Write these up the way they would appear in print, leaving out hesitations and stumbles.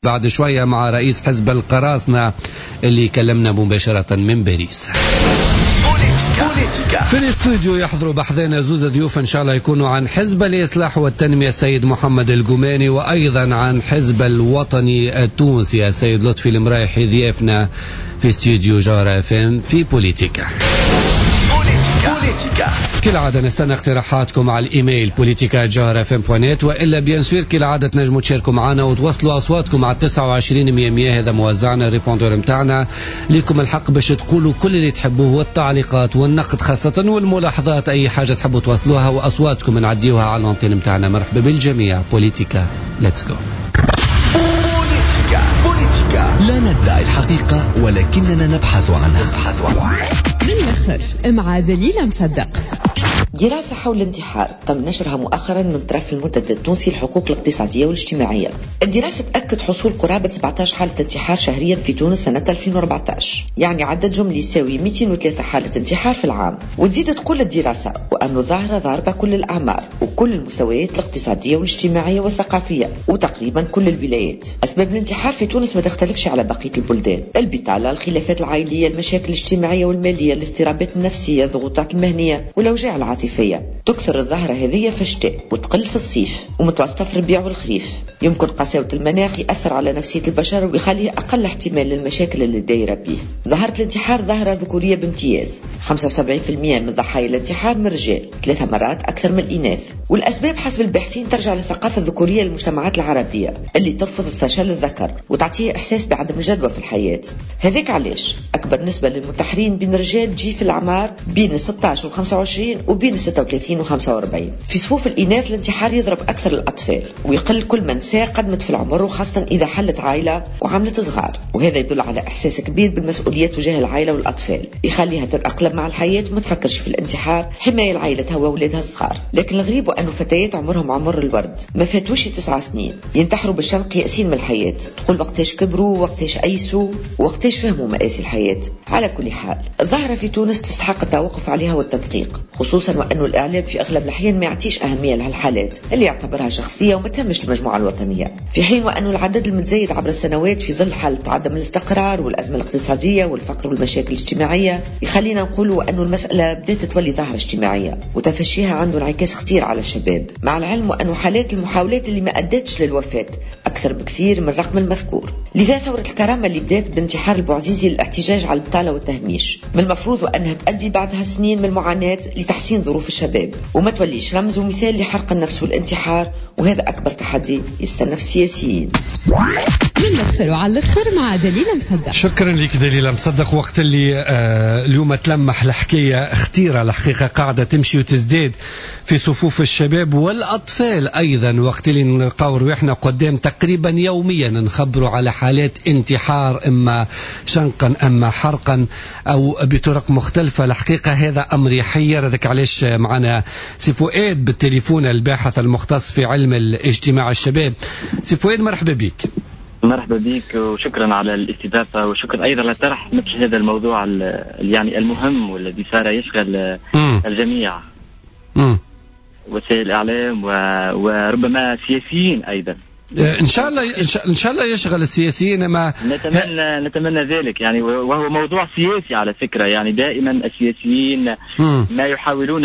بعد شوية مع رئيس حزب القراصنة اللي كلمنا مباشرة من باريس. في الاستوديو يحضروا بحثنا زوز ضيوف إن شاء الله يكونوا عن حزب الإصلاح والتنمية السيد محمد الجماني، وأيضا عن حزب الوطني التونسي السيد لطفي المرايحي، ضيافنا في استوديو جارة FM في بوليتيكا. كالعادة نستنى اقتراحاتكم على الإيميل politica@jarafm.net، وإلا بيانسوير كالعادة تنجموا تشاركوا معنا وتوصلوا أصواتكم على 29 هذا موزعنا الريبوندور متاعنا. لكم الحق باش تقولوا كل اللي تحبوه، والتعليقات والنقد خاصة والملاحظات، أي حاجة تحبوا توصلوها وأصواتكم نعديوها على الانتين متاعنا. مرحبا بالجميع. بوليتيكا ليتس جو. بوليتيكا لا ندعي الحقيقة ولكننا نبحث عنها. بالأخر مع دليل مصدق. دراسة حول الانتحار تم نشرها مؤخرا من طرف المنتدى التونسي للحقوق الاقتصادية والاجتماعية. الدراسة تأكد حصول قرابة 17 حالة انتحار شهريا في تونس سنة 2014، يعني عدد جملي يساوي 203 حالة انتحار في العام. وتزيد تقول الدراسة وأنه ظاهرة ضاربة كل الأعمار وكل المستويات الاقتصادية والاجتماعية والثقافية وتقريبا كل الولايات. أسباب الانتحار في تونس ما تختلفش على بقية البلدان: البطالة، الخلافات العائلية، المشاكل الاجتماعية والمالية، الاضطرابات النفسية، الضغوطات المهنية والأوجاع العاطفية. تكثر الظاهرة هذه في الشتاء وتقل في الصيف ومتوسطة في الربيع والخريف. يمكن قساوة المناخ يأثر على نفسية البشر ويخليه أقل احتمال للمشاكل اللي دايرة به. ظاهرة الانتحار ظاهرة ذكورية بامتياز، 75% من ضحايا الانتحار من الرجال، 3 مرات أكثر من الإناث. والأسباب حسب الباحثين ترجع للثقافة الذكورية للمجتمعات العربية اللي ترفض فشل الذكر وتعطيه إحساس بعدم الجدوى في الحياة. هذاك علاش أكبر نسبة للمنتحرين بين الرجال تجي في الأعمار بين 16 و 25 وبين 36 و 45. في صفوف الإناث الانتحار يضرب أكثر الأطفال ويقل كل من ساء قدمت في العمر، وخاصة إذا حلت عائلة وعملت صغار، وهذا يدل على إحساس كبير بالمسؤوليات تجاه العائلة والأطفال يخليها تتأقلم مع الحياة وما تفكرش في الانتحار حماية لعائلتها وأولادها الصغار. لكن الغريب أنه فتيات عمرهم عمر الورد ما فاتوش 9 سنين ينتحروا بالشنق يأسين من الحياة. تقول وقتاش كبروا، وقتاش أيسوا، وقتاش فهموا مآسي الحياة. على كل حال الظاهرة في تونس تستحق التوقف عليها والتدقيق، خصوصا وأنه الإعلام في أغلب الأحيان ما يعطيش أهمية لهالحالات اللي يعتبرها شخصية وما تهمش المجموعة الوطنية، في حين وأنه العدد المتزايد عبر السنوات في ظل حالة عدم الاستقرار والأزمة الاقتصادية والفقر والمشاكل الاجتماعية يخلينا نقولوا أنه المسألة بدأت تولي ظاهرة اجتماعية وتفشيها عنده انعكاس خطير على الشباب، مع العلم وأنه حالات المحاولات اللي ما أدتش للوفاة أكثر بكثير من الرقم المذكور. لذا ثورة الكرامة اللي بدأت بانتحار البوعزيزي للاحتجاج على البطالة والتهميش من المفروض وأنها تؤدي بعدها سنين من المعاناة لتحسين ظروف الشباب وما توليش رمز ومثال لحرق النفس والانتحار، وهذا أكبر تحدي يستنى في السياسيين. من الأخر وعلى الأخر مع دليل مصدق. شكرا لك دليل مصدق. وقت اللي اليوم تلمح الحكاية خطيرة الحقيقة قاعدة تمشي وتزداد في صفوف الشباب والأطفال أيضا، وقت اللي نلقاو روحنا قدام تقريبا يوميا نخبروا على حالات انتحار إما شنقا أما حرقا أو بطرق مختلفة. الحقيقة هذا أمر يحير. ذلك علاش معنا سي فؤاد بالتليفون الباحث المختص في علم الاجتماع الشباب. سي فؤاد مرحبا بك. مرحبا بك وشكرا على الاستضافة، وشكرا أيضا لطرح مثل هذا الموضوع يعني المهم والذي صار يشغل الجميع، وسائل الإعلام وربما سياسيين أيضا. إن شاء الله يشغل السياسيين. ما نتمنى ذلك يعني، وهو موضوع سياسي على فكرة. يعني دائما السياسيين ما يحاولون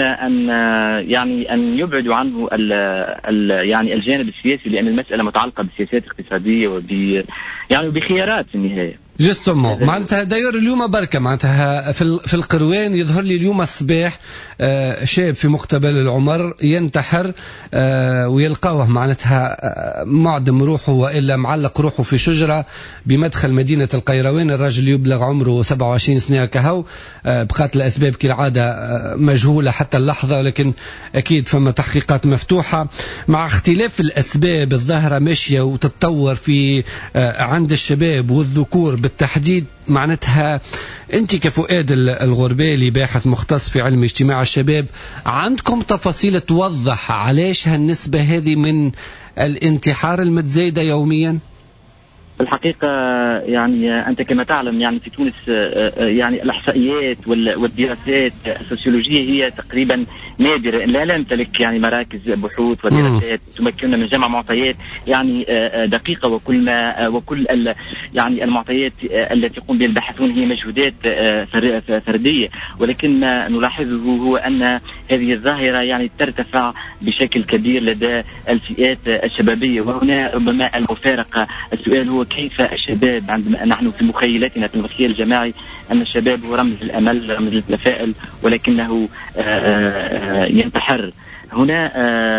أن يبعدوا عنه يعني الجانب السياسي، لأن المسألة متعلقة بالسياسات الاقتصادية وبخيارات في النهاية. جستمو معناتها داير اليوم بركة معناتها في القروان يظهر لي اليوم الصباح شاب في مقتبل العمر ينتحر ويلقاوه معناتها معدم روحه وإلا معلق روحه في شجرة بمدخل مدينة القيروان. الرجل يبلغ عمره 27 سنة كهو، بقات الأسباب كالعادة مجهولة حتى اللحظة، ولكن أكيد فما تحقيقات مفتوحة. مع اختلاف الأسباب الظاهرة ماشية وتتطور في عند الشباب والذكور بالتحديد. معناتها أنت كفؤاد الغربالي باحث مختص في علم اجتماع الشباب عندكم تفاصيل توضح علاش هالنسبة هذه من الانتحار المتزايدة يوميا؟ الحقيقة يعني أنت كما تعلم يعني في تونس يعني الإحصائيات والدراسات السوسيولوجية هي تقريبا نادرة، لا نمتلك يعني مراكز بحوث ودراسات تمكننا من جمع معطيات يعني دقيقة، وكل يعني المعطيات التي يقوم بها الباحثون هي مجهودات فردية. ولكن ما نلاحظه هو أن هذه الظاهرة يعني ترتفع بشكل كبير لدى الفئات الشبابية، وهنا ربما المفارقة. السؤال هو كيف الشباب، عندما نحن في مخيلتنا في المخيل الجماعي أن الشباب هو رمز الأمل، رمز التفاؤل، ولكنه ينتحر. هنا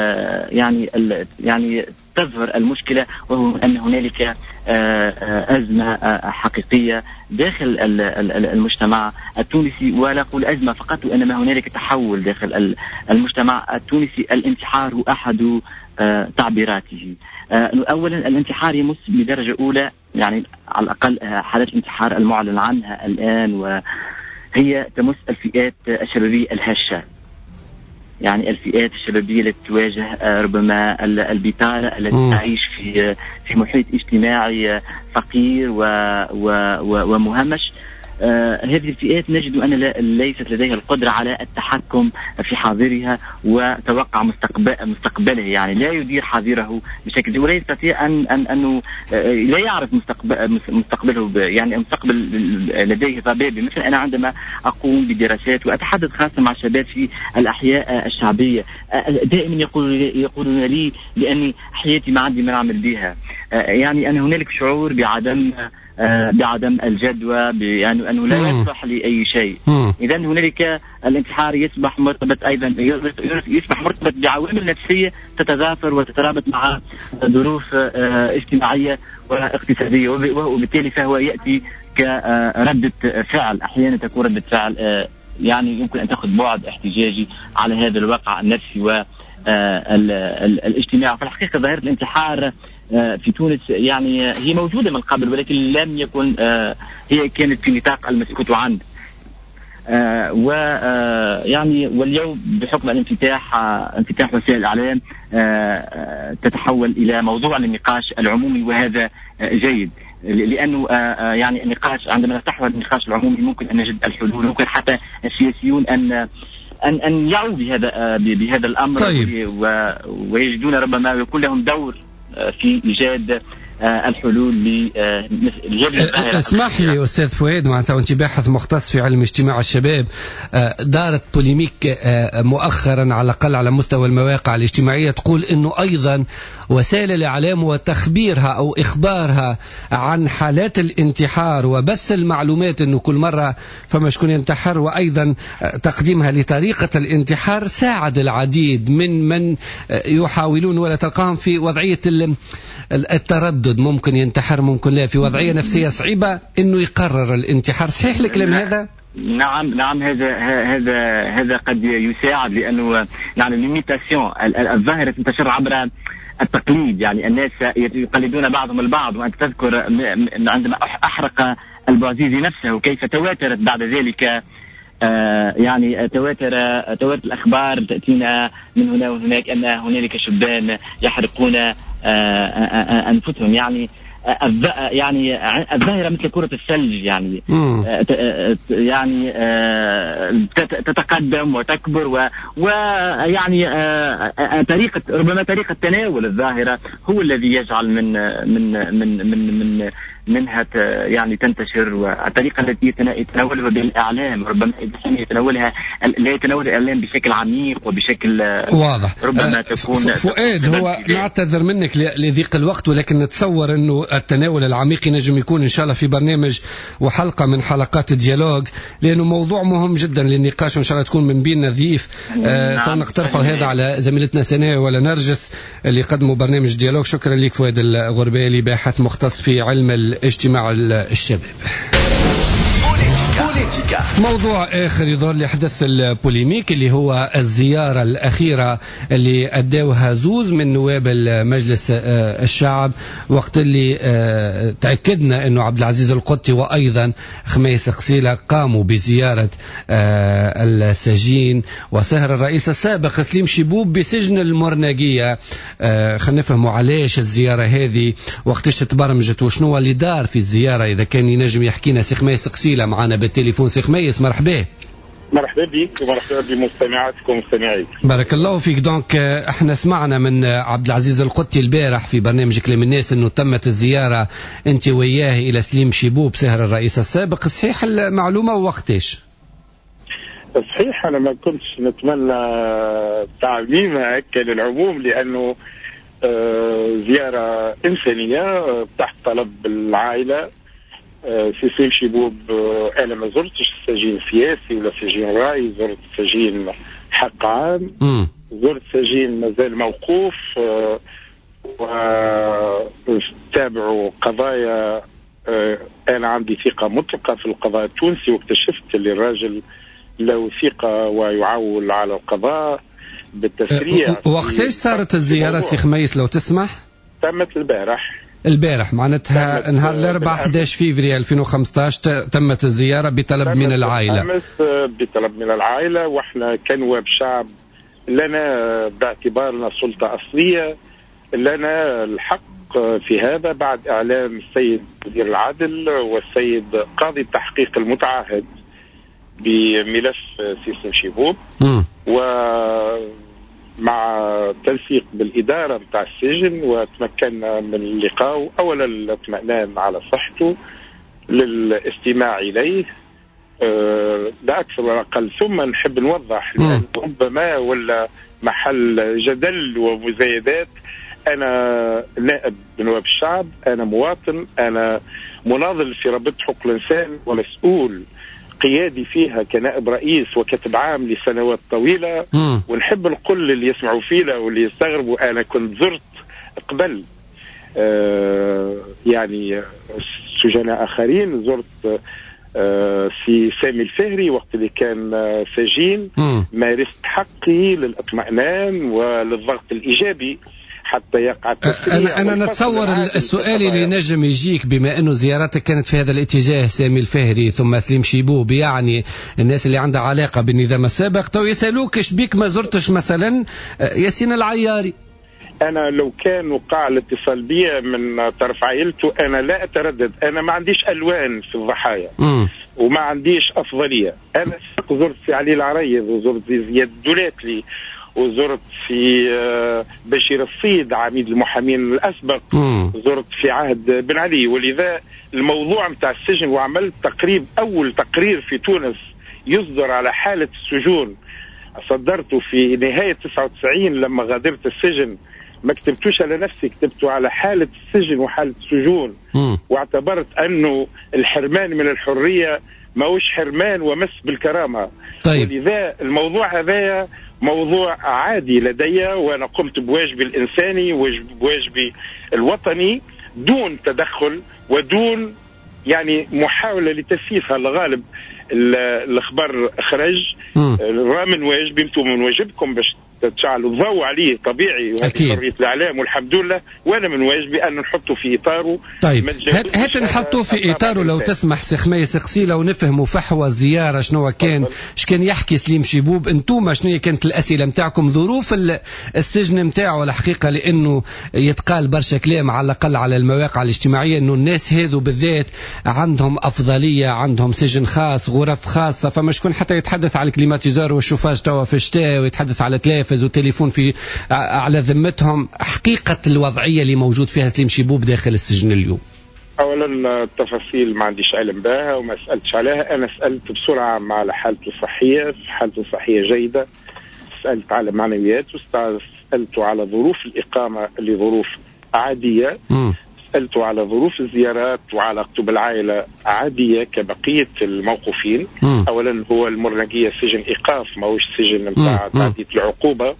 يعني تظهر المشكلة، وهو أن هنالك أزمة حقيقية داخل المجتمع التونسي، ولا أقول أزمة فقط، وإنما هنالك تحول داخل المجتمع التونسي. الانتحار هو أحد تعبيراته. أولا الانتحار يمس بدرجة أولى، يعني على الأقل حالات الانتحار المعلن عنها الآن، وهي تمس الفئات الشبابية الهشة، يعني الفئات الشبابية التي تواجه ربما البطالة، التي تعيش في محيط اجتماعي فقير ومهمش. هذه الفئات نجد أن ليست لديها القدرة على التحكم في حاضرها وتوقع مستقبله، يعني لا يدير حاضره بشكل جيد، ولا يستطيع أنه لا يعرف مستقبله، يعني المستقبل لديه ضبابي. مثلا أنا عندما أقوم بدراسات وأتحدث خاصة مع الشباب في الأحياء الشعبية، دائما يقولون لي بأني حياتي ما عندي ما نعمل بها، يعني أن هنالك شعور بعدم الجدوى، يعني أنه لا يصلح لأي شيء. إذا هنالك الانتحار يصبح مرتبط أيضا، يصبح مرتبط بعوامل نفسية تتضافر وتترابط مع ظروف اجتماعية واقتصادية، وبالتالي فهو يأتي كردة فعل. أحيانا تكون ردة فعل يعني يمكن أن تأخذ بعد احتجاجي على هذا الواقع النفسي والاجتماعي. في الحقيقة ظاهرة الانتحار في تونس يعني هي موجودة من قبل، ولكن لم يكن هي كانت في نطاق المسكوت عنه. ويعني واليوم بحكم انفتاح وسائل الإعلام تتحول إلى موضوع للنقاش العمومي، وهذا جيد، لأنه يعني النقاش عندما نفتح النقاش العمومي ممكن أن نجد الحلول، ممكن حتى السياسيون أن يعوا بهذا الأمر. طيب. ويجدون ربما يكون لهم دور في إيجاد الحلول اسمح لي أستاذ فؤاد، معناتها وانت باحث مختص في علم اجتماع الشباب، دارت بوليميك مؤخرا على الأقل على مستوى المواقع الاجتماعية تقول أنه أيضا وسائل الإعلام وتخبيرها أو إخبارها عن حالات الانتحار وبث المعلومات أنه كل مرة فما شكون ينتحر، وأيضا تقديمها لطريقة الانتحار ساعد العديد من يحاولون ولا تلقاهم في وضعية التردد، ممكن ينتحر ممكن لا، في وضعية نفسية صعبة انه يقرر الانتحار. صحيح الكلام هذا؟ نعم هذا قد يساعد، لانه يعني ليميتاسيون الظاهرة تنتشر عبر التقليد، يعني الناس يقلدون بعضهم البعض. وانت تذكر عندما احرق البوازيزي نفسه كيف تواترت بعد ذلك، يعني تواتر الأخبار تأتينا من هنا وهناك أن هنالك شبان يحرقون أنفسهم، يعني الظاهرة مثل كرة الثلج، يعني تتقدم وتكبر، ويعني ربما طريقة تناول الظاهرة هو الذي يجعل منها يعني تنتشر، والطريقة التي يتناولها بالإعلام ربما لا يتناول الإعلام بشكل عميق وبشكل واضح. ربما تكون فؤاد، هو نعتذر منك لضيق الوقت، ولكن نتصور أنه التناول العميق ينجم يكون إن شاء الله في برنامج وحلقة من حلقات الديالوج، لأنه موضوع مهم جدا للنقاش، وإن شاء الله تكون من بيننا ضيف. نقترحه هذا على زميلتنا سناء ولا نرجس اللي قدموا برنامج ديالوج. شكرا لك فؤاد الغربالي، باحث مختص في علم اجتماع الشباب. موضوع آخر يظهر لحدث البوليميك اللي هو الزيارة الأخيرة اللي أداوها زوز من نواب المجلس الشعب، وقت اللي تأكدنا أنه عبد العزيز القطي وأيضا خميس قصيلة قاموا بزيارة السجين وسهر الرئيس السابق سليم شبوب بسجن المرناقية. خلينا نفهموا علاش الزيارة هذه، وقتش تبرمجت، وشنو اللي دار في الزيارة. إذا كان ينجم يحكينا سي خميس قصيلة معنا بالتليفون. سي خميس مرحبا. مرحبا بك ومرحبا بمستمعاتكم ومستمعيك. بارك الله فيك. دونك احنا سمعنا من عبد العزيز القطي البارح في برنامج كلام الناس انه تمت الزيارة انت وياه الى سليم شيبوب سهر الرئيس السابق، صحيح المعلومة ووقتاش؟ صحيح، انا ما كنتش نتمنى تعميمها هكا للعموم، لانه زيارة إنسانية تحت طلب العائلة. في سليم شيبوب أنا ما زرتش سجين سياسي ولا سجين رأي، زرت سجين حق عام، زرت سجين مازال موقوف وتابعوا قضايا. أنا عندي ثقة مطلقة في القضاء التونسي، واكتشفت اللي الراجل له ثقة ويعول على القضاء بالتسريع. وقتاش صارت الزيارة سي خميس لو تسمح؟ تمت البارح معناتها نهار الأربعاء 11 فيفري 2015 تمت الزيارة بطلب من العائلة. بطلب من العائلة، واحنا كنواب شعب لنا باعتبارنا سلطة أصلية لنا الحق في هذا، بعد إعلام السيد وزير العدل والسيد قاضي التحقيق المتعهد بملف سليم شيبوب، ومع تنسيق بالإدارة متاع السجن، وتمكنا من اللقاء. أولا الاطمئنان على صحته، للاستماع إليه لا أكثر ولا أقل. ثم نحب نوضح لأن ربما ولا محل جدل ومزايدات، أنا نائب بنواب الشعب، أنا مواطن، أنا مناضل في رابطة حقوق الإنسان ومسؤول قيادي فيها كنائب رئيس وكتب عام لسنوات طويلة. ونحب نقول اللي يسمعوا فينا واللي يستغربوا، أنا كنت زرت قبل يعني سجناء آخرين، زرت في سامي الفهري وقت اللي كان سجين، مارست حقي للاطمئنان وللضغط الإيجابي حتى يقع التسريع. أنا نتصور السؤال اللي نجم يجيك بما أنه زيارتك كانت في هذا الاتجاه، سامي الفهري ثم سليم شيبوب، يعني الناس اللي عندها علاقة بالنظام السابق، تو يسألوك إيش بيك ما زرتش مثلا ياسين العياري؟ أنا لو كان وقع الاتصال بي من طرف عائلته أنا لا أتردد، أنا ما عنديش ألوان في الضحايا وما عنديش أفضلية. أنا زرت في علي العريض، وزرت في زياد الدولاتلي، وزرت في بشير الصيد عميد المحامين الأسبق، زرت في عهد بن علي. ولذا الموضوع متاع السجن، وعملت أول تقرير في تونس يصدر على حالة السجون، صدرته في نهاية 99 لما غادرت السجن. ما كتبتوش على نفسي، كتبته على حالة السجن وحالة السجون، واعتبرت أنه الحرمان من الحرية ما هوش حرمان ومس بالكرامة. طيب. ولذا الموضوع هذا موضوع عادي لدي، وأنا قمت بواجبي الإنساني وواجبي الوطني دون تدخل ودون يعني محاولة لتسييفها. الغالب الأخبار خرج من واجبي، انتم من واجبكم باش تشعلوا الضوء عليه، طبيعي، وهذه حرية الإعلام والحمد لله، وأنا من واجبي أن نحطه في إطاره. طيب هات نحطه في إطاره لو تسمح سي خميس قصيلة، ونفهموا فحوى الزيارة شنو كان، اش كان يحكي سليم شيبوب، انتوما شنو كانت الأسئلة متاعكم، ظروف السجن متاعه الحقيقة، لأنه يتقال برشا كلام على الأقل على المواقع الاجتماعية أنه الناس هذو بالذات عندهم أفضلية، عندهم سجن خاص، غرف خاصة، فما شكون حتى يتحدث على الكليماتيزور والشوفاج توا في الشتاء، ويتحدث على تلافز وتليفون في على ذمتهم. حقيقة الوضعية اللي موجود فيها سليم شيبوب داخل السجن اليوم. أولا التفاصيل ما عنديش علم بها وما سألتش عليها. أنا سألت بسرعة على حالته الصحية، حالته الصحية جيدة، سألت على معنويات، وسألت على ظروف الإقامة اللي ظروف عادية، سألت على ظروف الزيارات وعلاقته بالعائلة عادية كبقية الموقوفين. أولا هو المرنقية سجن إيقاف، ما هوش سجن متاع تعديد العقوبة.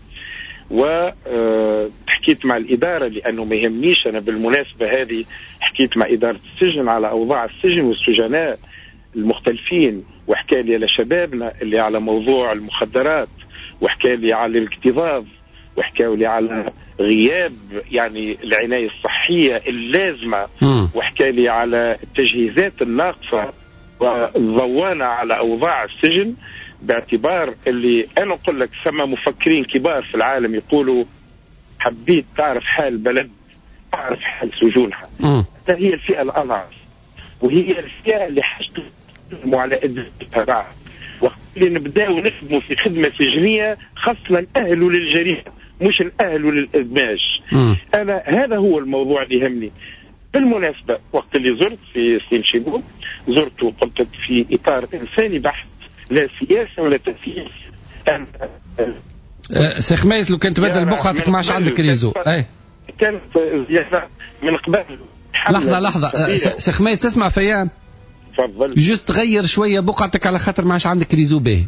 وحكيت مع الإدارة لأنه ما يهمنيش أنا بالمناسبة هذه، حكيت مع إدارة السجن على أوضاع السجن والسجناء المختلفين، وحكى لي على شبابنا اللي على موضوع المخدرات، وحكى لي على الاكتظاظ، وحكى لي على غياب يعني العناية الصحية اللازمة، وحكى لي على التجهيزات الناقصة والضوانة على أوضاع السجن. باعتبار اللي أنا أقول لك ثم مفكرين كبار في العالم يقولوا حبيت تعرف حال بلد تعرف حال سجونها. هي الفئة الأضعف، وهي الفئة اللي حاجة على إدارتها. وقت اللي نبداو نخدموا في خدمه سجنيه خاصه نأهلوا للجريمه مش نأهلوا للادماج. انا هذا هو الموضوع اللي يهمني. بالمناسبه وقت اللي زرت في سليم شيبوب زرت وقلت لك في اطار انساني بحت، لا سياسه ولا تسييس. شيخ ميس لو كنت بدل بقعتك ما عادش عندك ريزو. اي كانت زياده من قبل. لحظه شيخ ميس تسمع فيا؟ تفضل. جست تغير شويه بقعتك على خاطر ما عادش عندك ريزو باهي.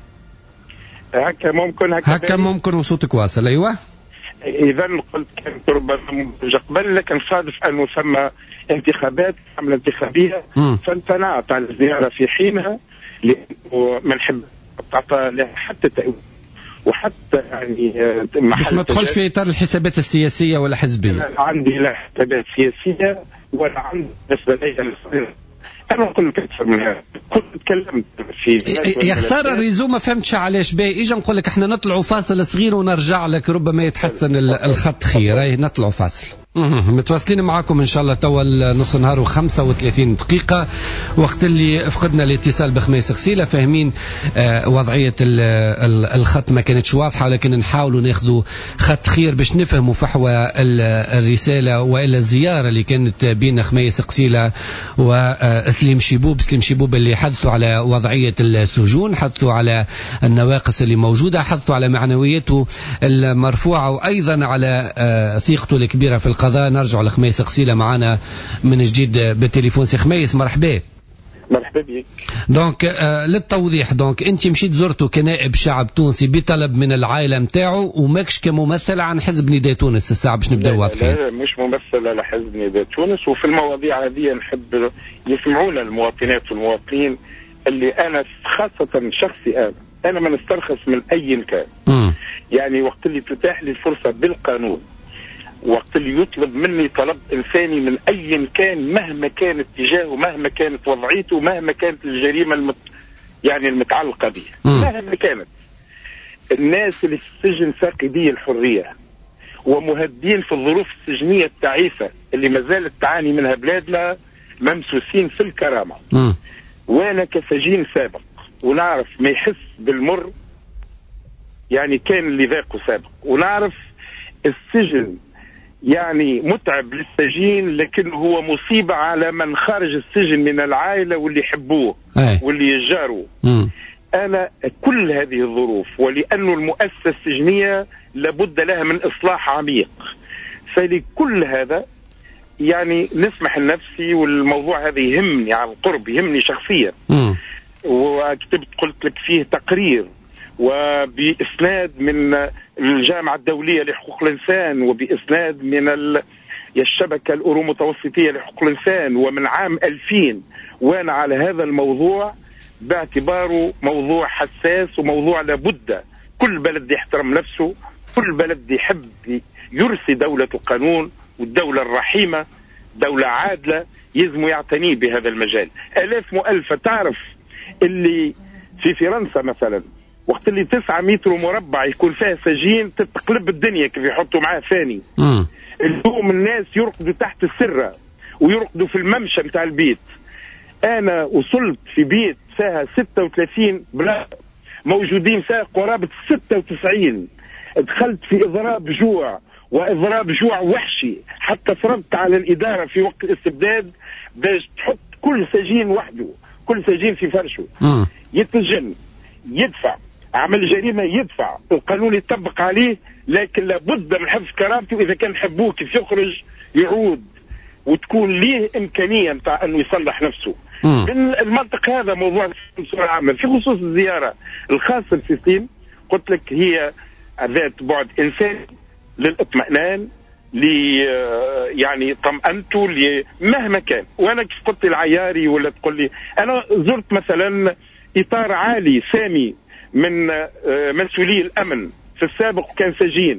هكا ممكن هكا ممكن وصوتك واصل. ايوه اذا قلت كانت ربما قبل، لكن صادف انه ثم انتخابات حمله انتخابيه فامتنعت عن الزياره في حينها لانه ما نحب تعطى لها حتى تأويل وحتى يعني بس ما تدخلش في اطار الحسابات السياسيه ولا حزبيه. انا عندي لا حسابات سياسيه ولا عندي بالنسبه لي. انا نقول لك اكثر من هذا، كنت تكلمت في يا خساره الريزو ما فهمتش علاش باهي. اجا نقول لك احنا نطلعوا فاصل صغير ونرجع لك ربما يتحسن الخط خير. اي نطلعوا فاصل. متواصلين معاكم ان شاء الله توا نص نهار و35 دقيقة، وقت اللي فقدنا الاتصال بخميس غسيلة. فاهمين وضعية الخط ما كانتش واضحة، لكن نحاولوا ناخذوا خط خير باش نفهموا فحوى الرسالة وإلا الزيارة اللي كانت بين خميس غسيلة وسليم شيبوب. سليم شيبوب اللي حدثوا على وضعية السجون، حدثوا على النواقص اللي موجودة، حدثوا على معنوياته المرفوعة، وأيضا على ثقته الكبيرة في القضاء. نرجع لخميس غسيلة معنا من جديد بالتليفون. سي خميس مرحبا. مرحبا بك. دونك للتوضيح، دونك انت مشيت زرته كنائب شعب تونسي بطلب من العائله نتاعو وماكش كممثل عن حزب نداء تونس الساعه باش نبداو واضحين. لا مش ممثل على حزب نداء تونس. وفي المواضيع هذه نحب يسمعونا المواطنات والمواطنين اللي انا خاصه شخصي انا ما نسترخص من اي كان. يعني وقت اللي تتاح لي الفرصه بالقانون، وقت اللي يطلب مني طلب إنساني من أي كان مهما كان اتجاهه، مهما كانت وضعيته، مهما كانت الجريمة يعني المتعلقة به، مهما كانت. الناس اللي في السجن فاقدي الحرية ومهدين في الظروف السجنية التعيسة اللي ما زالت تعاني منها بلادنا ممسوسين في الكرامة. وأنا كسجين سابق ونعرف ما يحس بالمر، يعني كان اللي ذاقه سابق، ونعرف السجن يعني متعب للسجين، لكن هو مصيبة على من خارج السجن من العائلة واللي يحبوه واللي يجاروه. أنا كل هذه الظروف، ولأنه المؤسسة السجنية لابد لها من إصلاح عميق، فلكل هذا يعني نسمح لنفسي، والموضوع هذا يهمني عن قرب، يهمني شخصيا. وكتبت قلت لك فيه تقرير وبإسناد من الجامعة الدولية لحقوق الإنسان، وبإسناد من الشبكة الأورومتوسطية لحقوق الإنسان، ومن عام 2000 وأنا على هذا الموضوع باعتباره موضوع حساس وموضوع لابد كل بلد يحترم نفسه، كل بلد يحب يرسي دولة القانون والدولة الرحيمة، دولة عادلة، يزم يعتني بهذا المجال. آلاف مؤلفة. تعرف اللي في فرنسا مثلا وقت اللي 9 متر مربع يكون فيها سجين تتقلب الدنيا كيف يحطوا معاه ثاني. اليوم الناس يرقدوا تحت السرة ويرقدوا في الممشى متاع البيت. أنا وصلت في بيت فيها 36 بلا موجودين فيها قرابة 96. دخلت في إضراب جوع وإضراب جوع وحشي، حتى فرضت على الإدارة في وقت الاستبداد باش تحط كل سجين وحده، كل سجين في فرشه. يتسجن، يدفع، عمل جريمة يدفع، القانون يطبق عليه، لكن لابد من حفظ كرامته. إذا كان حبوه كيف يخرج يعود، وتكون ليه إمكانية متاع أنه يصلح نفسه. من المنطق هذا موضوع بصورة عامة. في خصوص الزيارة الخاصة بفلسطين قلت لك هي ذات بعد إنساني للإطمئنان، يعني طمأنته مهما كان. وأنا كيف قلت العياري ولا تقول لي أنا زرت مثلا إطار عالي سامي من مسؤولي الأمن في السابق كان سجين،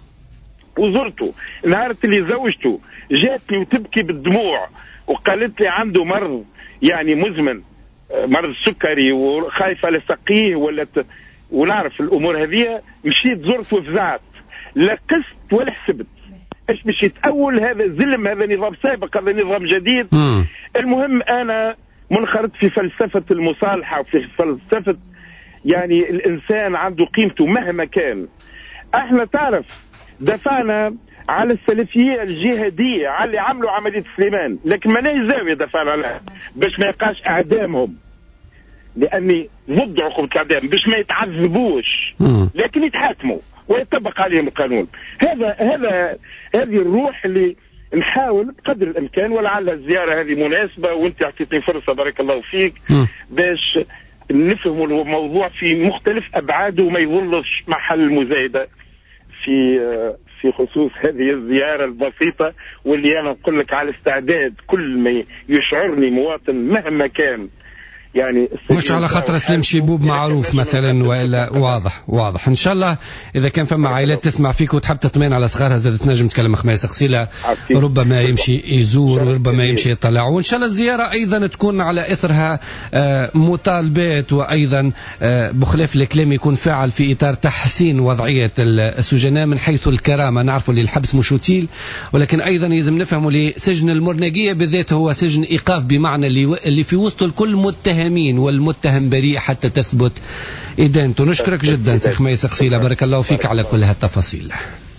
وزرته نهار اللي زوجته جاتني وتبكي بالدموع وقالت لي عنده مرض يعني مزمن، مرض السكري وخايفة لسقيه ونعرف الأمور هذه. مشيت زرت وفزعت، لا قست ولا حسبت ايش باش يتأول هذا زلم، هذا نظام سابق، هذا نظام جديد. المهم أنا منخرط في فلسفة المصالحة وفي فلسفة يعني الإنسان عنده قيمته مهما كان. احنا تعرف دفعنا على السلفية الجهادية على اللي عملوا عملية سليمان، لكن ما نجزاوي دفعنا عليها باش ما يبقاش اعدامهم، لاني ضد عقوبة الاعدام، باش ما يتعذبوش لكن يتحاكموا ويطبق عليهم القانون. هذه الروح اللي نحاول بقدر الامكان، ولعل الزيارة هذه مناسبة وانت اعطيتني فرصة بارك الله فيك باش نفهموا الموضوع في مختلف ابعاده وما يظلش محل مزايدة في خصوص هذه الزيارة البسيطة، واللي أنا أقول لك على استعداد كل ما يشعرني مواطن مهما كان، يعني مش على خاطر سليم شيبوب معروف مثلا، وإلا واضح إن شاء الله. إذا كان فما عائلات تسمع فيك وتحب تطمئن على صغارها زادت تنجم تكلم خميس قصيلة، ربما يمشي يزور وربما يمشي يطلع، وإن شاء الله الزيارة أيضا تكون على إثرها مطالبات، وأيضا بخلاف الكلام يكون فاعل في إطار تحسين وضعية السجناء من حيث الكرامة. نعرفوا اللي الحبس مش روتيل، ولكن أيضا لازم نفهموا لسجن المرنقية بالذات هو سجن إيقاف، بمعنى اللي في وسط الكل متهمين والمتهم بريء حتى تثبت إدانته. نشكرك جدا سي خميس قصيلة، بارك الله فيك على كل هالتفاصيل.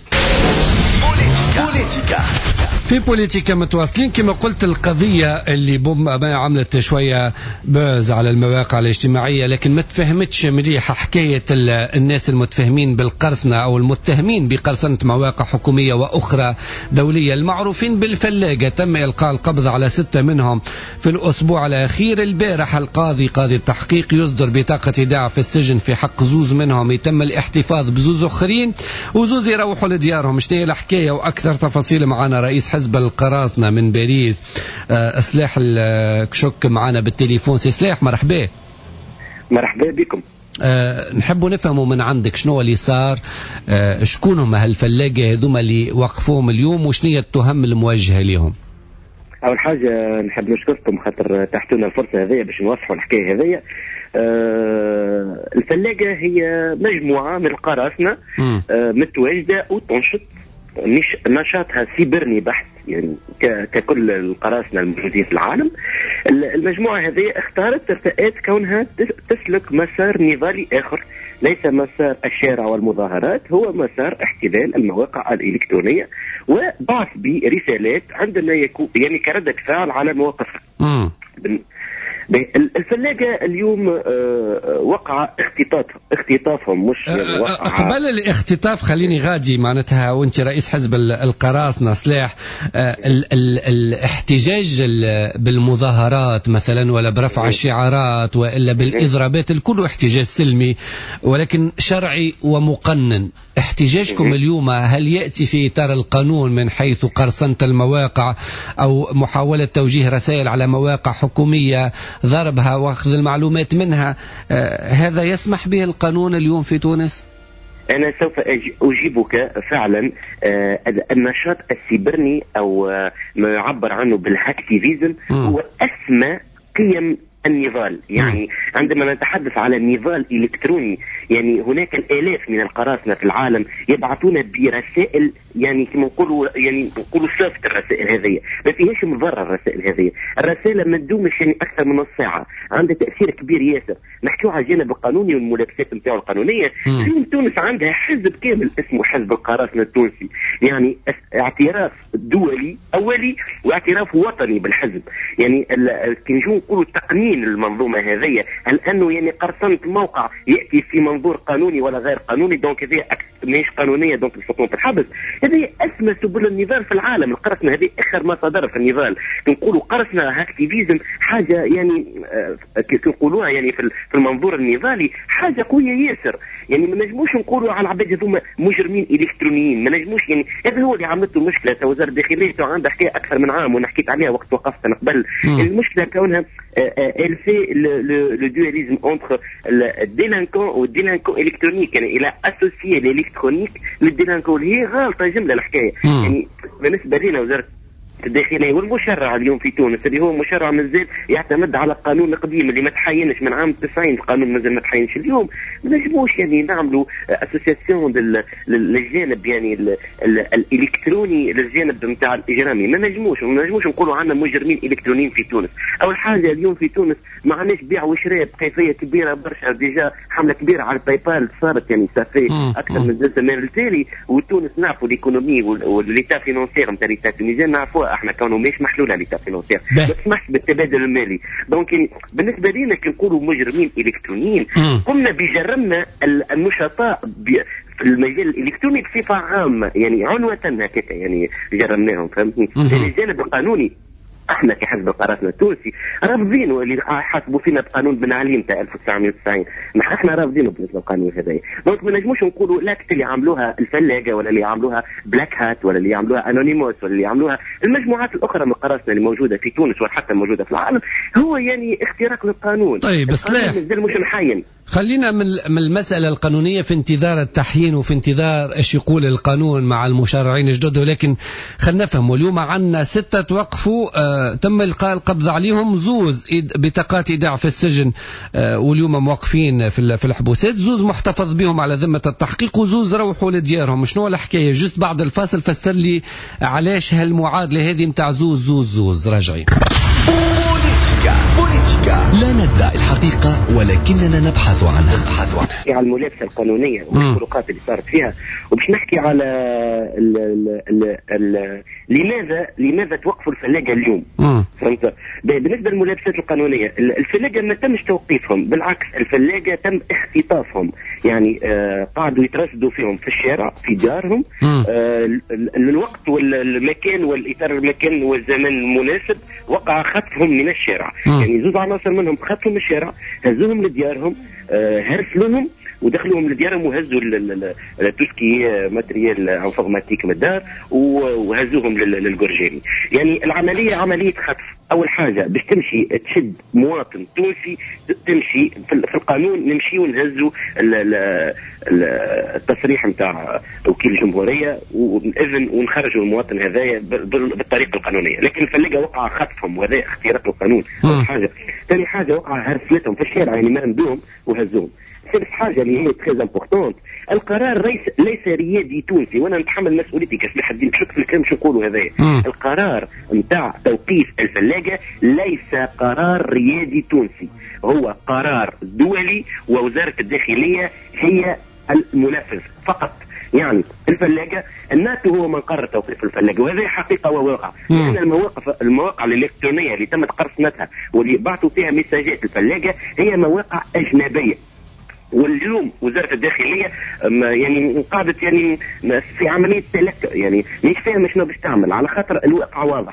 في بوليتيكا متواصلين كما قلت، القضية اللي ما عملت شوية باز على المواقع الاجتماعية، لكن ما تفهمتش مليحة حكاية الناس المتفهمين بالقرصنة أو المتهمين بقرصنة مواقع حكومية وأخرى دولية المعروفين بالفلاقة. تم إلقاء القبض على 6 منهم في الأسبوع الأخير. البارح قاضي التحقيق يصدر بطاقة إيداع في السجن في حق 2 منهم، يتم الاحتفاظ ب2 آخرين و2 يروحوا لديارهم. شنو هي الحكاية وأكثر تفاصيل معنا رئيس حزب القراصنة من باريس سلاح الكشك معنا بالتليفون. سي سلاح مرحبا بكم. نحبوا نفهموا من عندك شنو اللي صار، شكون هم هالفلاقة هذوما اللي وقفوهم اليوم، وشنية التهم الموجهة لهم؟ أول حاجة نحب نشكركم خاطر تحتونا الفرصة هذه باش نوضحوا الحكاية هذه. الفلاقة هي مجموعة من القراصنة متواجدة وتنشط نشاطها سيبرني بحت، يعني ككل القراصنة الموجودين في العالم. المجموعة هذه اختارت ارتأت كونها تسلك مسار نضالي آخر، ليس مسار الشارع والمظاهرات، هو مسار احتلال المواقع الإلكترونية وبعث برسالات عندما يكون يعني كردة فعل على مواقفها. الفلاقة اليوم وقع اختطافهم، مش يعني قبل الاختطاف خليني غادي معناتها وانت رئيس حزب القراصنة سلاح، الاحتجاج بالمظاهرات مثلا ولا برفع الشعارات وإلا بالإضرابات، الكل احتجاج سلمي ولكن شرعي ومقنن. احتجاجكم اليوم هل يأتي في إطار القانون من حيث قرصنة المواقع أو محاولة توجيه رسائل على مواقع حكومية ضربها واخذ المعلومات منها؟ هذا يسمح به القانون اليوم في تونس؟ أنا سوف أجيبك فعلا. النشاط السيبرني أو ما يعبر عنه بالهاكتيفيزم هو أسمى قيم النضال. يعني عندما نتحدث على النضال الإلكتروني، يعني هناك الآلاف من القراصنة في العالم يبعثون برسائل، يعني كما نقولوا صافت الرسائل هذه ما فيهاش مضرة. الرسائل هذه الرسائل ما تدومش يعني أكثر من نص ساعة، عندها تأثير كبير ياسر. نحكيو على الجانب القانوني والملابسات نتاعو القانونية. تونس عندها حزب كامل اسمه حزب القراصنة التونسي، يعني اعتراف دولي أولي واعتراف وطني بالحزب. يعني كي نجو نقولوا تقنين المنظومة هذه، هل أنه يعني قرصنة الموقع يأتي في منظور قانوني ولا غير قانوني؟ دونك هذه ماهيش قانونية، دونك تكون في الحبس. هذه أسمى سبل النضال في العالم. القرصنة هذه آخر ما صدر في النضال. نقولوا قرصنة هاكتيفيزم حاجة يعني كنقولوها يعني في المنظور النضالي حاجة قوية ياسر. يعني ما نجموش نقولوا على العباد هذوما مجرمين إلكترونيين، ما نجموش. يعني هذا هو اللي عملته المشكلة. وزارة الداخلية عندها حكاية أكثر من عام وأنا حكيت عليها وقت وقفت أنا قبل. المشكلة كونها elle fait le dualisme entre le délinquant ou le délinquant électronique. يعني إلى associer l'électronique للديلانكو، اللي هي غلطة جملة الحكاية. يعني بالنسبة لنا وزارة الداخلية والمشرع اليوم في تونس اللي هو مشرع مازال يعتمد على القانون القديم اللي ما تحينش من عام 90. القانون مازال ما تحينش اليوم. ما نجموش يعني نعملوا اسوسياسيون للجانب يعني الالكتروني للجانب نتاع الاجرامي. ما نجموش نقولوا عندنا مجرمين الكترونيين في تونس. اول حاجه اليوم في تونس ما عندناش بيع وشراء بكيفيه كبيره برشا. ديجا حمله كبيره على الباي بال صارت يعني صافي اكثر من 2 سنين التالي. وتونس نعرفوا ليكونومي والليتا فينونسير نتاع ليتا تونيزيان نعرفوها احنا كونه مش محلوله ليتا فينونسير ما تسمحش بالتبادل المالي. دونك بالنسبه لنا كي نقولوا مجرمين الكترونيين قمنا بجرمنا النشطاء في المجال الالكتروني بصفه عامه يعني عنوه هكذا يعني جرمناهم فهمتني. الجانب القانوني احنا كحزب قرارنا التونسي رافضينه اللي حاسبوا فينا بقانون بن علي نتاع 1990. احنا رافضينه بالنسبه للقانون هذايا. دونك ما نجموش نقولوا لا اللي عملوها الفلاقه ولا اللي عملوها بلاك هات ولا اللي عملوها انونيموس ولا اللي عملوها المجموعات الاخرى من قرارنا اللي موجوده في تونس وحتى موجوده في العالم هو يعني اختراق للقانون. طيب بس لا مش محاين. خلينا من المسألة القانونية في انتظار التحيين وفي انتظار ايش يقول القانون مع المشرعين الجدد. ولكن خلينا نفهم اليوم عندنا 6 توقفوا تم إلقاء القبض عليهم. 2 بطاقات إيداع في السجن واليوم موقفين في الحبوسات. 2 محتفظ بهم على ذمة التحقيق و2 روحوا لديارهم. شنو الحكاية؟ جست بعد الفاصل فسر لي علاش هالمعادلة هذه متاع زوز راجعين. بوليتيكا لا ندعي الحقيقة ولكننا نبحث عنها. على الملابسة القانونية والفروقات اللي صارت فيها وباش نحكي على لماذا توقفوا الفلاقة اليوم. فهمت؟ بالنسبة للملابسات القانونية الفلاقة ما تمش توقيفهم. بالعكس الفلاقة تم اختطافهم يعني قعدوا يترصدوا فيهم في الشارع في دارهم. الوقت والمكان والإطار المكان والزمن المناسب وقع خطفهم من الشارع. يعني 2 عناصر منهم خطفهم من الشارع هزوهم لديارهم هرسلوهم ودخلوهم لديارهم وهزوا التوسكي ماتريال انفورماتيك من الدار وهزوهم للجورجاني. يعني العمليه عمليه خطف. اول حاجه باش تمشي تشد مواطن تونسي تمشي في القانون نمشي ونهزوا التصريح نتاع وكيل الجمهوريه واذن ونخرجوا المواطن هذايا بالطريقه القانونيه. لكن الفلاقه وقع خطفهم وهذا اختراق القانون. اول حاجه. ثاني حاجه وقع هرسلتهم في الشارع يعني ما ندوهم وهزوهم. ثالث حاجه اللي هي تريز امبورطونت القرار ليس ريادي تونسي وانا نتحمل مسؤوليتي كسلاح الدين. شوف في الكلام شو نقولوا هذايا. القرار نتاع توقيف الفلاقه ليس قرار ريادي تونسي هو قرار دولي ووزاره الداخليه هي المنفذ فقط. يعني الفلاقه الناتو هو من قرر توقيف الفلاقه وهذه حقيقه وواقع. لان المواقع الالكترونيه اللي تمت قرصنتها واللي بعثوا فيها ميساجات الفلاقه هي مواقع اجنبيه. واليوم وزاره الداخليه يعني قاعدت يعني في عمليه تلك يعني مش فاهم شنو باش تعمل على خاطر الواقع واضح.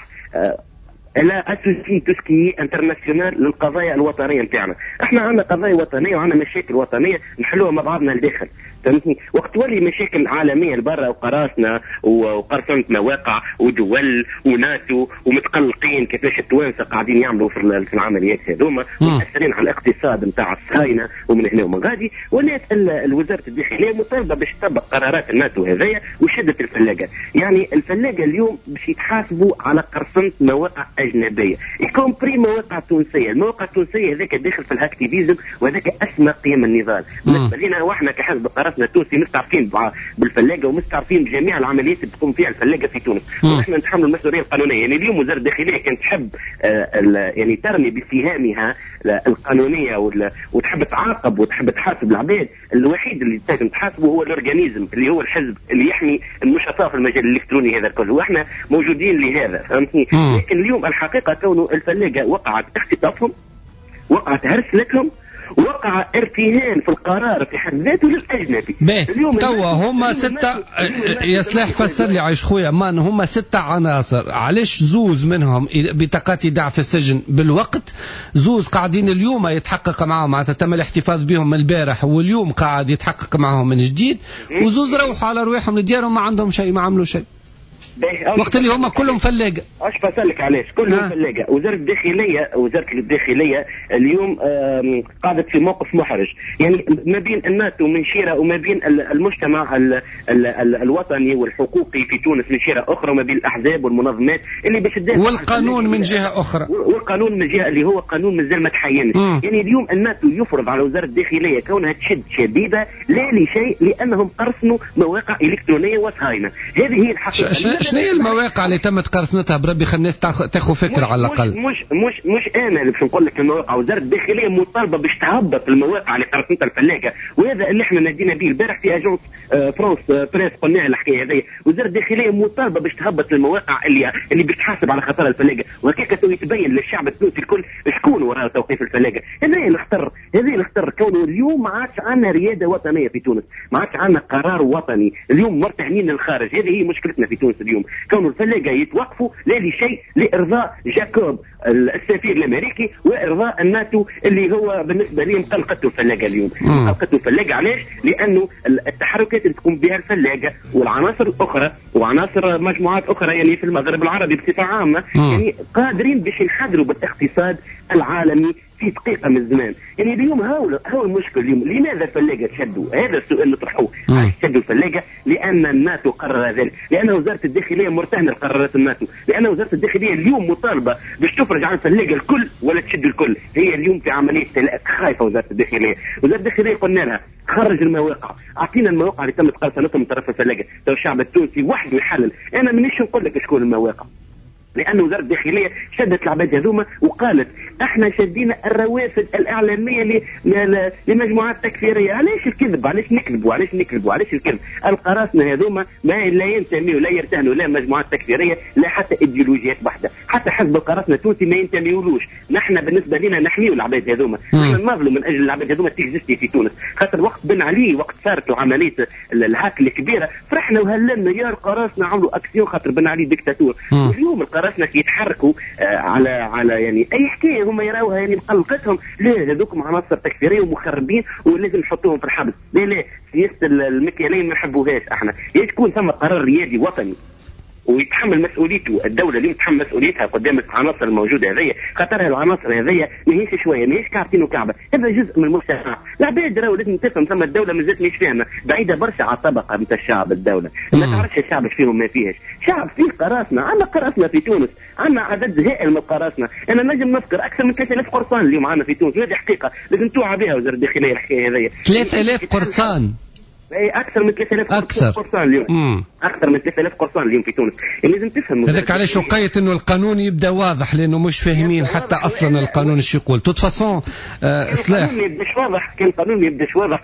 لا اسوسي توسكي انترناسيونال للقضايا الوطنيه نتاعنا. احنا عندنا قضايا وطنيه وعندنا مشاكل وطنيه نحلوها مع بعضنا لداخل. فهمتني؟ وقت تولي مشاكل عالميه لبرا وقراصنه وقرصنه مواقع ودول وناتو ومتقلقين كيفاش التوانسه قاعدين يعملوا في العمليات هذوما ومؤثرين على الاقتصاد نتاع الصهاينه ومن هنا ومن غادي. ولات وزاره الداخليه مطالبه باش تطبق قرارات الناتو هذايا وشدت الفلاقه. يعني الفلاقه اليوم باش يتحاسبوا على قرصنه مواقع اجنبيه يكومبري مواقع تونسيه. المواقع التونسيه هذاك داخل في الاكتيفيزم وهذاك اسمى قيم النضال. بالنسبه لنا واحنا كحزب قرارنا التونسي مستعرفين بالفلاقه ومستعرفين بجميع العمليات اللي تقوم فيها الفلاقه في تونس. ونحن نتحمل المسؤوليه القانونيه. يعني اليوم وزاره الداخليه كانت تحب يعني ترمي باتهامها القانونيه وتحب تعاقب وتحب تحاسب العباد. الوحيد اللي لازم تحاسبه هو الاورجانيزم اللي هو الحزب اللي يحمي النشطاء في المجال الالكتروني هذا الكل واحنا موجودين لهذا. فهمتني؟ لكن اليوم الحقيقه كونه الفلاقه وقعت اختطافهم وقعت هرسلتهم وقع ارتهان في القرار في حد ذاته للاجنبي. توا هما 6 يا سلاح فسر لي عايش خويا مان. هما 6 عناصر علاش 2 منهم بطاقات ايداع في السجن بالوقت 2 قاعدين اليوم يتحقق معهم معناتها تم الاحتفاظ بهم من البارح واليوم قاعد يتحقق معهم من جديد و2 روحوا على رواحهم لديارهم ما عندهم شيء ما عملوا شيء. وقت اللي هم كلهم فلاقه. اش بسالك علاش كلهم فلاقه. وزاره الداخليه اليوم قاعدت في موقف محرج، يعني ما بين الناتو من شيره وما بين المجتمع الوطني والحقوقي في تونس من شيره اخرى، وما بين الاحزاب والمنظمات اللي باش تدافع، والقانون من جهه اخرى، والقانون من جهه اللي هو قانون مازال ما تحينش. يعني اليوم الناتو يفرض على وزاره الداخليه كونها تشد شديده لا لشيء، لانهم قرصنوا مواقع الكترونيه وصهاينه. هذه هي الحقيقه. شنو هي المواقع اللي تمت قرصنتها بربي؟ خلي الناس تاخذ فكره على الاقل. مش انا اللي باش نقول لك المواقع. وزاره الداخليه مطالبه باش تهبط المواقع اللي قرصنتها الفلاقه، وهذا اللي احنا نادينا به البارح في اجونس فرانس بريس. قلنا الحكايه هذه. وزاره الداخليه مطالبه باش تهبط المواقع اللي باش تحاسب على خطر الفلاقه، وهكاك يتبين للشعب التونسي الكل شكون وراء توقيف الفلاقه. هذا اللي اختر كونه اليوم ما عادش عندنا رياده وطنيه في تونس، ما عادش عندنا قرار وطني. اليوم مرتهنين للخارج. هذه هي مشكلتنا في تونس اليوم، كون الفلاقه يتوقفوا لا لشيء، لارضاء جاكوب السفير الامريكي وارضاء الناتو اللي هو بالنسبه لي مقلقته الفلاقه اليوم. مقلقته الفلاقه علاش؟ لانه التحركات اللي تقوم بها الفلاقه والعناصر الاخرى وعناصر مجموعات اخرى يعني في المغرب العربي بصفه عامه يعني قادرين باش ينحدروا بالاقتصاد العالمي في دقيقه من الزمان. يعني اليوم هو المشكل اليوم. لماذا الفلاقه تشدوا؟ هذا السؤال نطرحوه. تشدوا الفلاقه لان الناتو قرر ذلك، لان وزاره الداخليه مرتهنه لقرارات الناتو، لان وزاره الداخليه اليوم مطالبه باش تفرج عن الفلاقه الكل ولا تشد الكل. هي اليوم في عمليه خايفه وزاره الداخليه. وزاره الداخليه قلنا لها خرج المواقع، اعطينا المواقع اللي تمت قرصنتها من طرف الفلاقه، تو الشعب التونسي وحده يحلل. انا مانيش نقول لك شكون المواقع، لأن وزارة الداخلية شدت العباد هذوما وقالت احنا شدينا الروافد الإعلامية لمجموعات تكفيرية. علاش الكذب؟ علاش نكذبوا علاش الكذب؟ القراصنة هذوما ما لا ينتميوا لا يرتهنوا لا مجموعات تكفيرية لا حتى ايديولوجيات واحدة. حتى حزب القراصنة التونسي ما ينتميولوش. نحن بالنسبة لنا نحميوا العباد هذوما، نحن نناضلوا من أجل العباد هذوما تكزيستي في تونس. خاطر وقت بن علي وقت صارت العملية الهاك الكبيرة فرحنا وهللنا يا القراصنة عملوا أكسيون خاطر بن علي ديكتاتور. واليوم القراصنة يتحركوا على يعني اي حكايه هم يراوها يعني مقلقتهم. لا هذوكم عناصر تكفيريه ومخربين ولازم نحطوهم في الحبس. لا سياسه المكيالين ما نحبوهاش احنا. تكون ثم قرار ريادي وطني ويتحمل مسؤوليته. الدوله اللي تتحمل مسؤوليتها قدام العناصر الموجوده هذيا، خاطر العناصر هذيا ماهيش شويه، ماهيش كعبتين وكعبه، هذا جزء من المجتمع. العباد راهو لازم تفهم ثم الدوله مازالت مش فاهمه، بعيده برشا على الطبقه نتاع الشعب. الدوله ما تعرفش الشعب ايش فيهم ما فيهش. شعب فيه قراصنه، عندنا قراصنه في تونس، عندنا عدد هائل من القراصنه. انا نجم نذكر اكثر من 3000 قرصان اليوم عندنا في تونس، هذه حقيقه لازم توعى بها وزاره الداخليه الحكايه هذيا. 3000 قرصان اكثر من 3000 قرصان اليوم. اكثر من 3000 قرصان اليوم في تونس. يعني لازم تفهم هذاك علاش وقيت انه القانون يبدا واضح، لانه مش فاهمين حتى اصلا القانون ايش يقول. توت فاصون اصلاح القانون ما يبداش واضح. كان القانون ما يبداش واضح.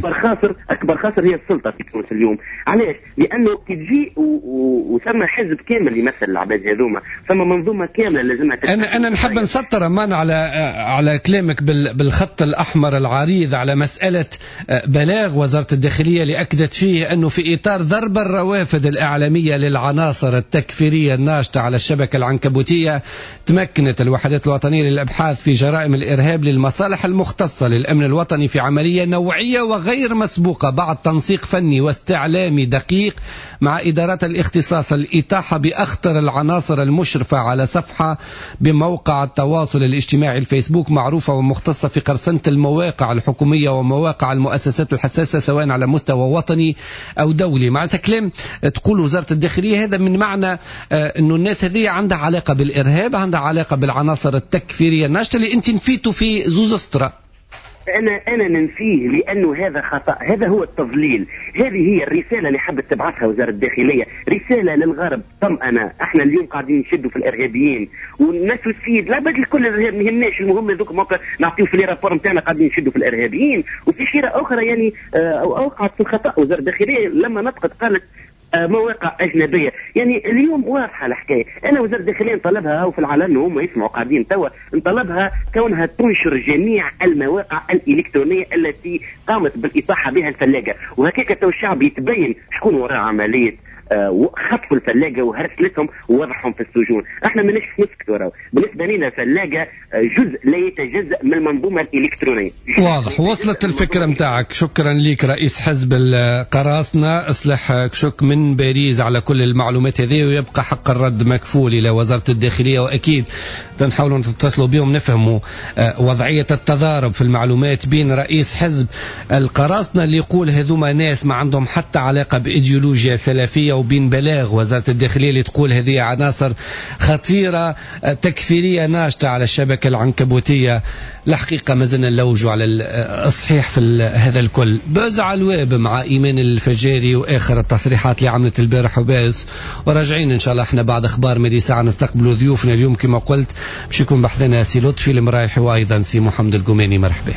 اكبر خاسر هي السلطه في تونس اليوم. علاش؟ لانه كي تجي وثم حزب كامل يمثل العباد هذوما، ثم منظومه كامله لازمها. انا نحب نسطر امان على كلامك بالخط الاحمر العريض على مساله بلاغ وزاره الداخليه اللي أكدت فيه أنه في إطار ضرب الروافد الإعلامية للعناصر التكفيرية الناشطة على الشبكة العنكبوتية، تمكنت الوحدات الوطنية للأبحاث في جرائم الإرهاب للمصالح المختصة للأمن الوطني في عملية نوعية وغير مسبوقة بعد تنسيق فني واستعلامي دقيق مع إدارات الاختصاص الإتاحة بأخطر العناصر المشرفة على صفحة بموقع التواصل الاجتماعي الفيسبوك معروفة ومختصة في قرصنة المواقع الحكومية ومواقع المؤسسات الحساسة سواء على مستوى وطني أو دولي. معناتها كلام تقول وزارة الداخلية هذا من معنى أنه الناس هذه عندها علاقة بالإرهاب، عندها علاقة بالعناصر التكفيرية الناشطة اللي أنت نفيتوا في زوز أسطرة. أنا ننفيه لأنه هذا خطأ. هذا هو التضليل. هذه هي الرسالة اللي حبت تبعثها وزارة الداخلية، رسالة للغرب طمأنة. احنا اليوم قاعدين نشدوا في الإرهابيين والناس تسيد لا بدل كل الإرهاب ما يهمناش، المهم ذوك موقع نعطيو في الرابور نتاعنا قاعدين نشدوا في الإرهابيين. وفي شيرة أخرى يعني أوقعت في الخطأ وزارة الداخلية لما نطقت قالت مواقع أجنبية. يعني اليوم واضحة الحكاية. أنا وزارة الداخلية نطلبها وفي العلن وهم يسمعوا قاعدين توا، نطلبها كونها تنشر جميع المواقع الإلكترونية التي قامت بالإطاحة بها الفلاقة، وهكذا تو الشعب يتبين شكون وراء عملية خطفوا الفلاقه وهرسلتهم ووضعهم في السجون. احنا ماناش نسكتوا، بالنسبه لنا فلاقه جزء لا يتجزأ من المنظومه الالكترونيه. واضح، وصلت الفكره متاعك. شكرا لك رئيس حزب القراصنه اصلح كشك من باريس على كل المعلومات هذه، ويبقى حق الرد مكفول الى وزاره الداخليه، واكيد تنحاولوا نتصلوا بهم نفهموا وضعيه التضارب في المعلومات بين رئيس حزب القراصنه اللي يقول هذوما ناس ما عندهم حتى علاقه بايديولوجيا سلفيه، وبين بلاغ وزاره الداخليه اللي تقول هذه عناصر خطيره تكفيريه ناشطه على الشبكه العنكبوتيه. الحقيقه ما زلنا نلوجوا على الصحيح في هذا الكل. بوز على الويب مع ايمان الفجاري واخر التصريحات اللي عملت البارح وباس، وراجعين ان شاء الله احنا بعد اخبار ميدي ساعه نستقبلوا ضيوفنا اليوم كما قلت باش يكون بحثنا سي لطفي المرايحي وايضا سي محمد القماني. مرحبا.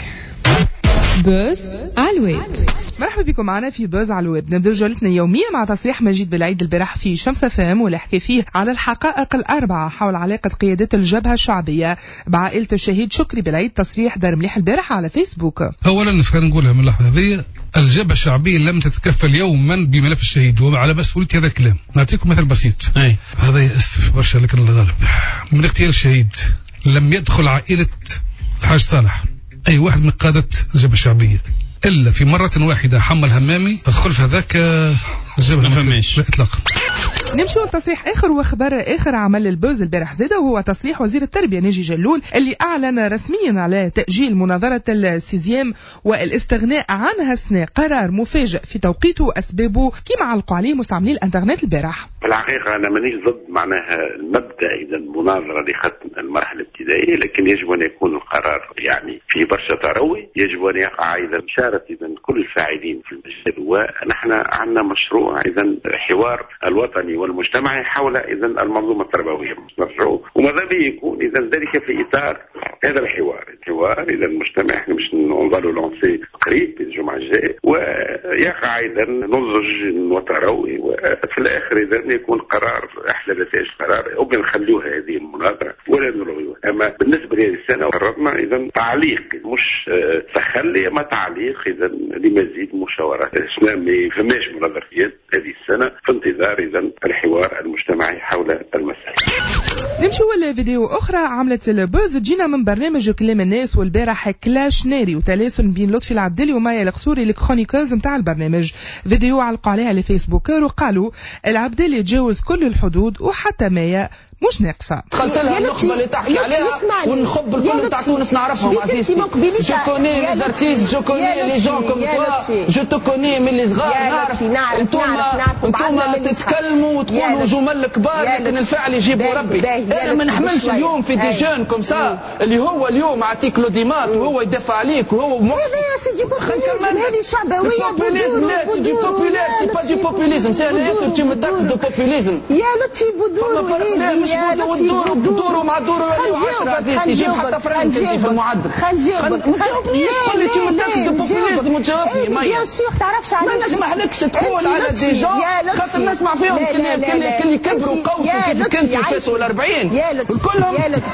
بوز على الويب. مرحبا بكم معنا في بوز على الويب. نبدأ جولتنا يومية مع تصريح مجيد بالعيد البارح في شمس فام، واللي حكي فيه على الحقائق الأربعة حول علاقة قيادات الجبهة الشعبية بعائلة الشهيد شكري بالعيد. تصريح دار مليح البارح على فيسبوك. أولا خلينا نقولها من اللحظة هذه، الجبهة الشعبية لم تتكفل يوما بملف الشهيد وعلى مسؤولية هذا الكلام. نعطيكم مثل بسيط. هذا يأسف برشا لكن الغالب من اغتيال الشهيد لم يدخل عائلة الحاج صالح أي واحد من قادة الجبهة الشعبية إلا في مرة واحدة حمل همامي أدخل في هذاك الجبهة. ما فهمش إطلاقا. نمشي لتصريح آخر وخبر آخر عمل البوز البارح زاده، وهو تصريح وزير التربية ناجي جلول اللي أعلن رسميا على تأجيل مناظرة السيزيام والاستغناء عنها سنة. قرار مفاجئ في توقيته وأسبابه كما علقوا عليه مستعملي الانترنت البارح. في الحقيقة أنا مانيش ضد معناها المبدأ إذا مناظرة لختم المرحلة الابتدائية، لكن يجب أن يكون القرار يعني في برشا تروي، يجب أن يقع إذا إشارة إذا كل الفاعلين في المجال، ونحن عندنا مشروع إذا الحوار الوطني والمجتمعي حول إذا المنظومة التربوية مشروع، وماذا به يكون إذا ذلك في إطار هذا الحوار إذا المجتمع احنا مش ننظروا لونسي قريب الجمعة الجاية، ويقع إذا نضج وتروي، وفي الآخر إذا يكون قرار أحلى نتائج قرار، أو بنخلوها هذه المناظرة ولا نلغيوها. أما بالنسبة لهذه السنة قررنا إذا تعليق مش تخلي، ما تعليق إذا لمزيد مشاورات. اسمها ما فماش مناظرات هذه السنة في انتظار إذا الحوار المجتمعي حول المسألة. نمشي ولا فيديو أخرى عملت البوز تجينا من برنامج كلام الناس، والبارح كلاش ناري وتلاسن بين لطفي العبدلي ومايا القصوري الكرونيكوز متاع البرنامج. فيديو علقوا عليها على فيسبوك وقالوا العبدلي يتجاوز كل الحدود وحتى مايا مش ناقصه. دخلت لها النخبه اللي تحكي عليها والنخب الكل نتاع تونس نعرفهم عزيزتي. جو كوني لي زارتيست، جو كوني لي جون كوم توا، جو تو كوني من لي صغار. نعرف انتوما تتكلموا وتقولوا جمل كبار لكن الفعل يجيبوا ربي. انا ما نحملش اليوم في دي جون كوم سا اللي هو اليوم عطيك لوديمات وهو يدافع عليك وهو هذا يا سيدي بوبوليزم، هذه شعبويه. بوبوليزم لا سيدي بوبوليزم، سي با دي بوبوليزم، سي انا ياسر تي متاكد دو بوبوليزم. يا لطفي بدور دوروا مع دوروا 10 عزيزتي. جيب حتى فرنسي في المعدل. خنجاوبك ما تجاوبنيش، قول لي انت متاكد بالبوبوليزم وتجاوبني. بيان سور تعرفش على ما نسمحلكش تقول على دي جون خاطر نسمع فيهم كل يكبروا قوسوا كيف كنتوا فاتوا ال40 كلهم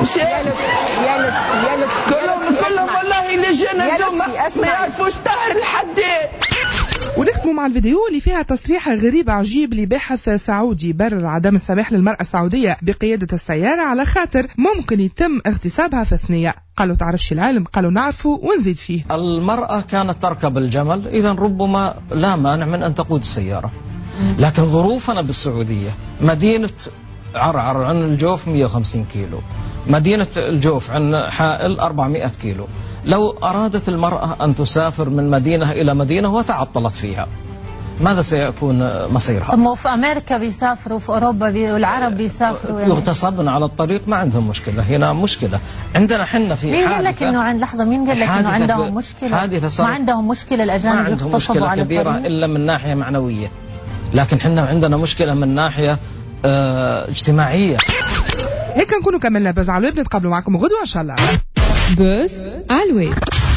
كلهم والله اللي جانا اليوم ما يعرفوش طاهر الحداد. ونختموا مع الفيديو اللي فيها تصريح غريب عجيب لباحث سعودي برر عدم السماح للمرأة السعودية بقيادة السيارة على خاطر ممكن يتم اغتصابها في الثنية. قالوا تعرفش العالم؟ قالوا نعرفوا ونزيد فيه. المرأة كانت تركب الجمل، إذا ربما لا مانع من أن تقود السيارة، لكن ظروفنا بالسعودية مدينة عرعر عن الجوف 150 كيلو، مدينة الجوف عن حائل 400 كيلو. لو أرادت المرأة أن تسافر من مدينة إلى مدينة وتعطلت فيها، ماذا سيكون مصيرها؟ أما في أمريكا بيسافروا، في أوروبا والعرب بيسافروا، يغتصبن على الطريق، ما عندهم مشكلة. هنا مشكلة عندنا حنا في مين قال لك إنه مين قال لك إنه عندهم مشكلة؟ ما عندهم مشكلة الأجانب يغتصبوا على الطريق إلا من ناحية معنوية، لكن حنا عندنا مشكلة من ناحية اجتماعية. هيك نكونوا كملنا بوز على الويب. نتقابلوا معكم غدوة إن شاء الله. بوز على الويب.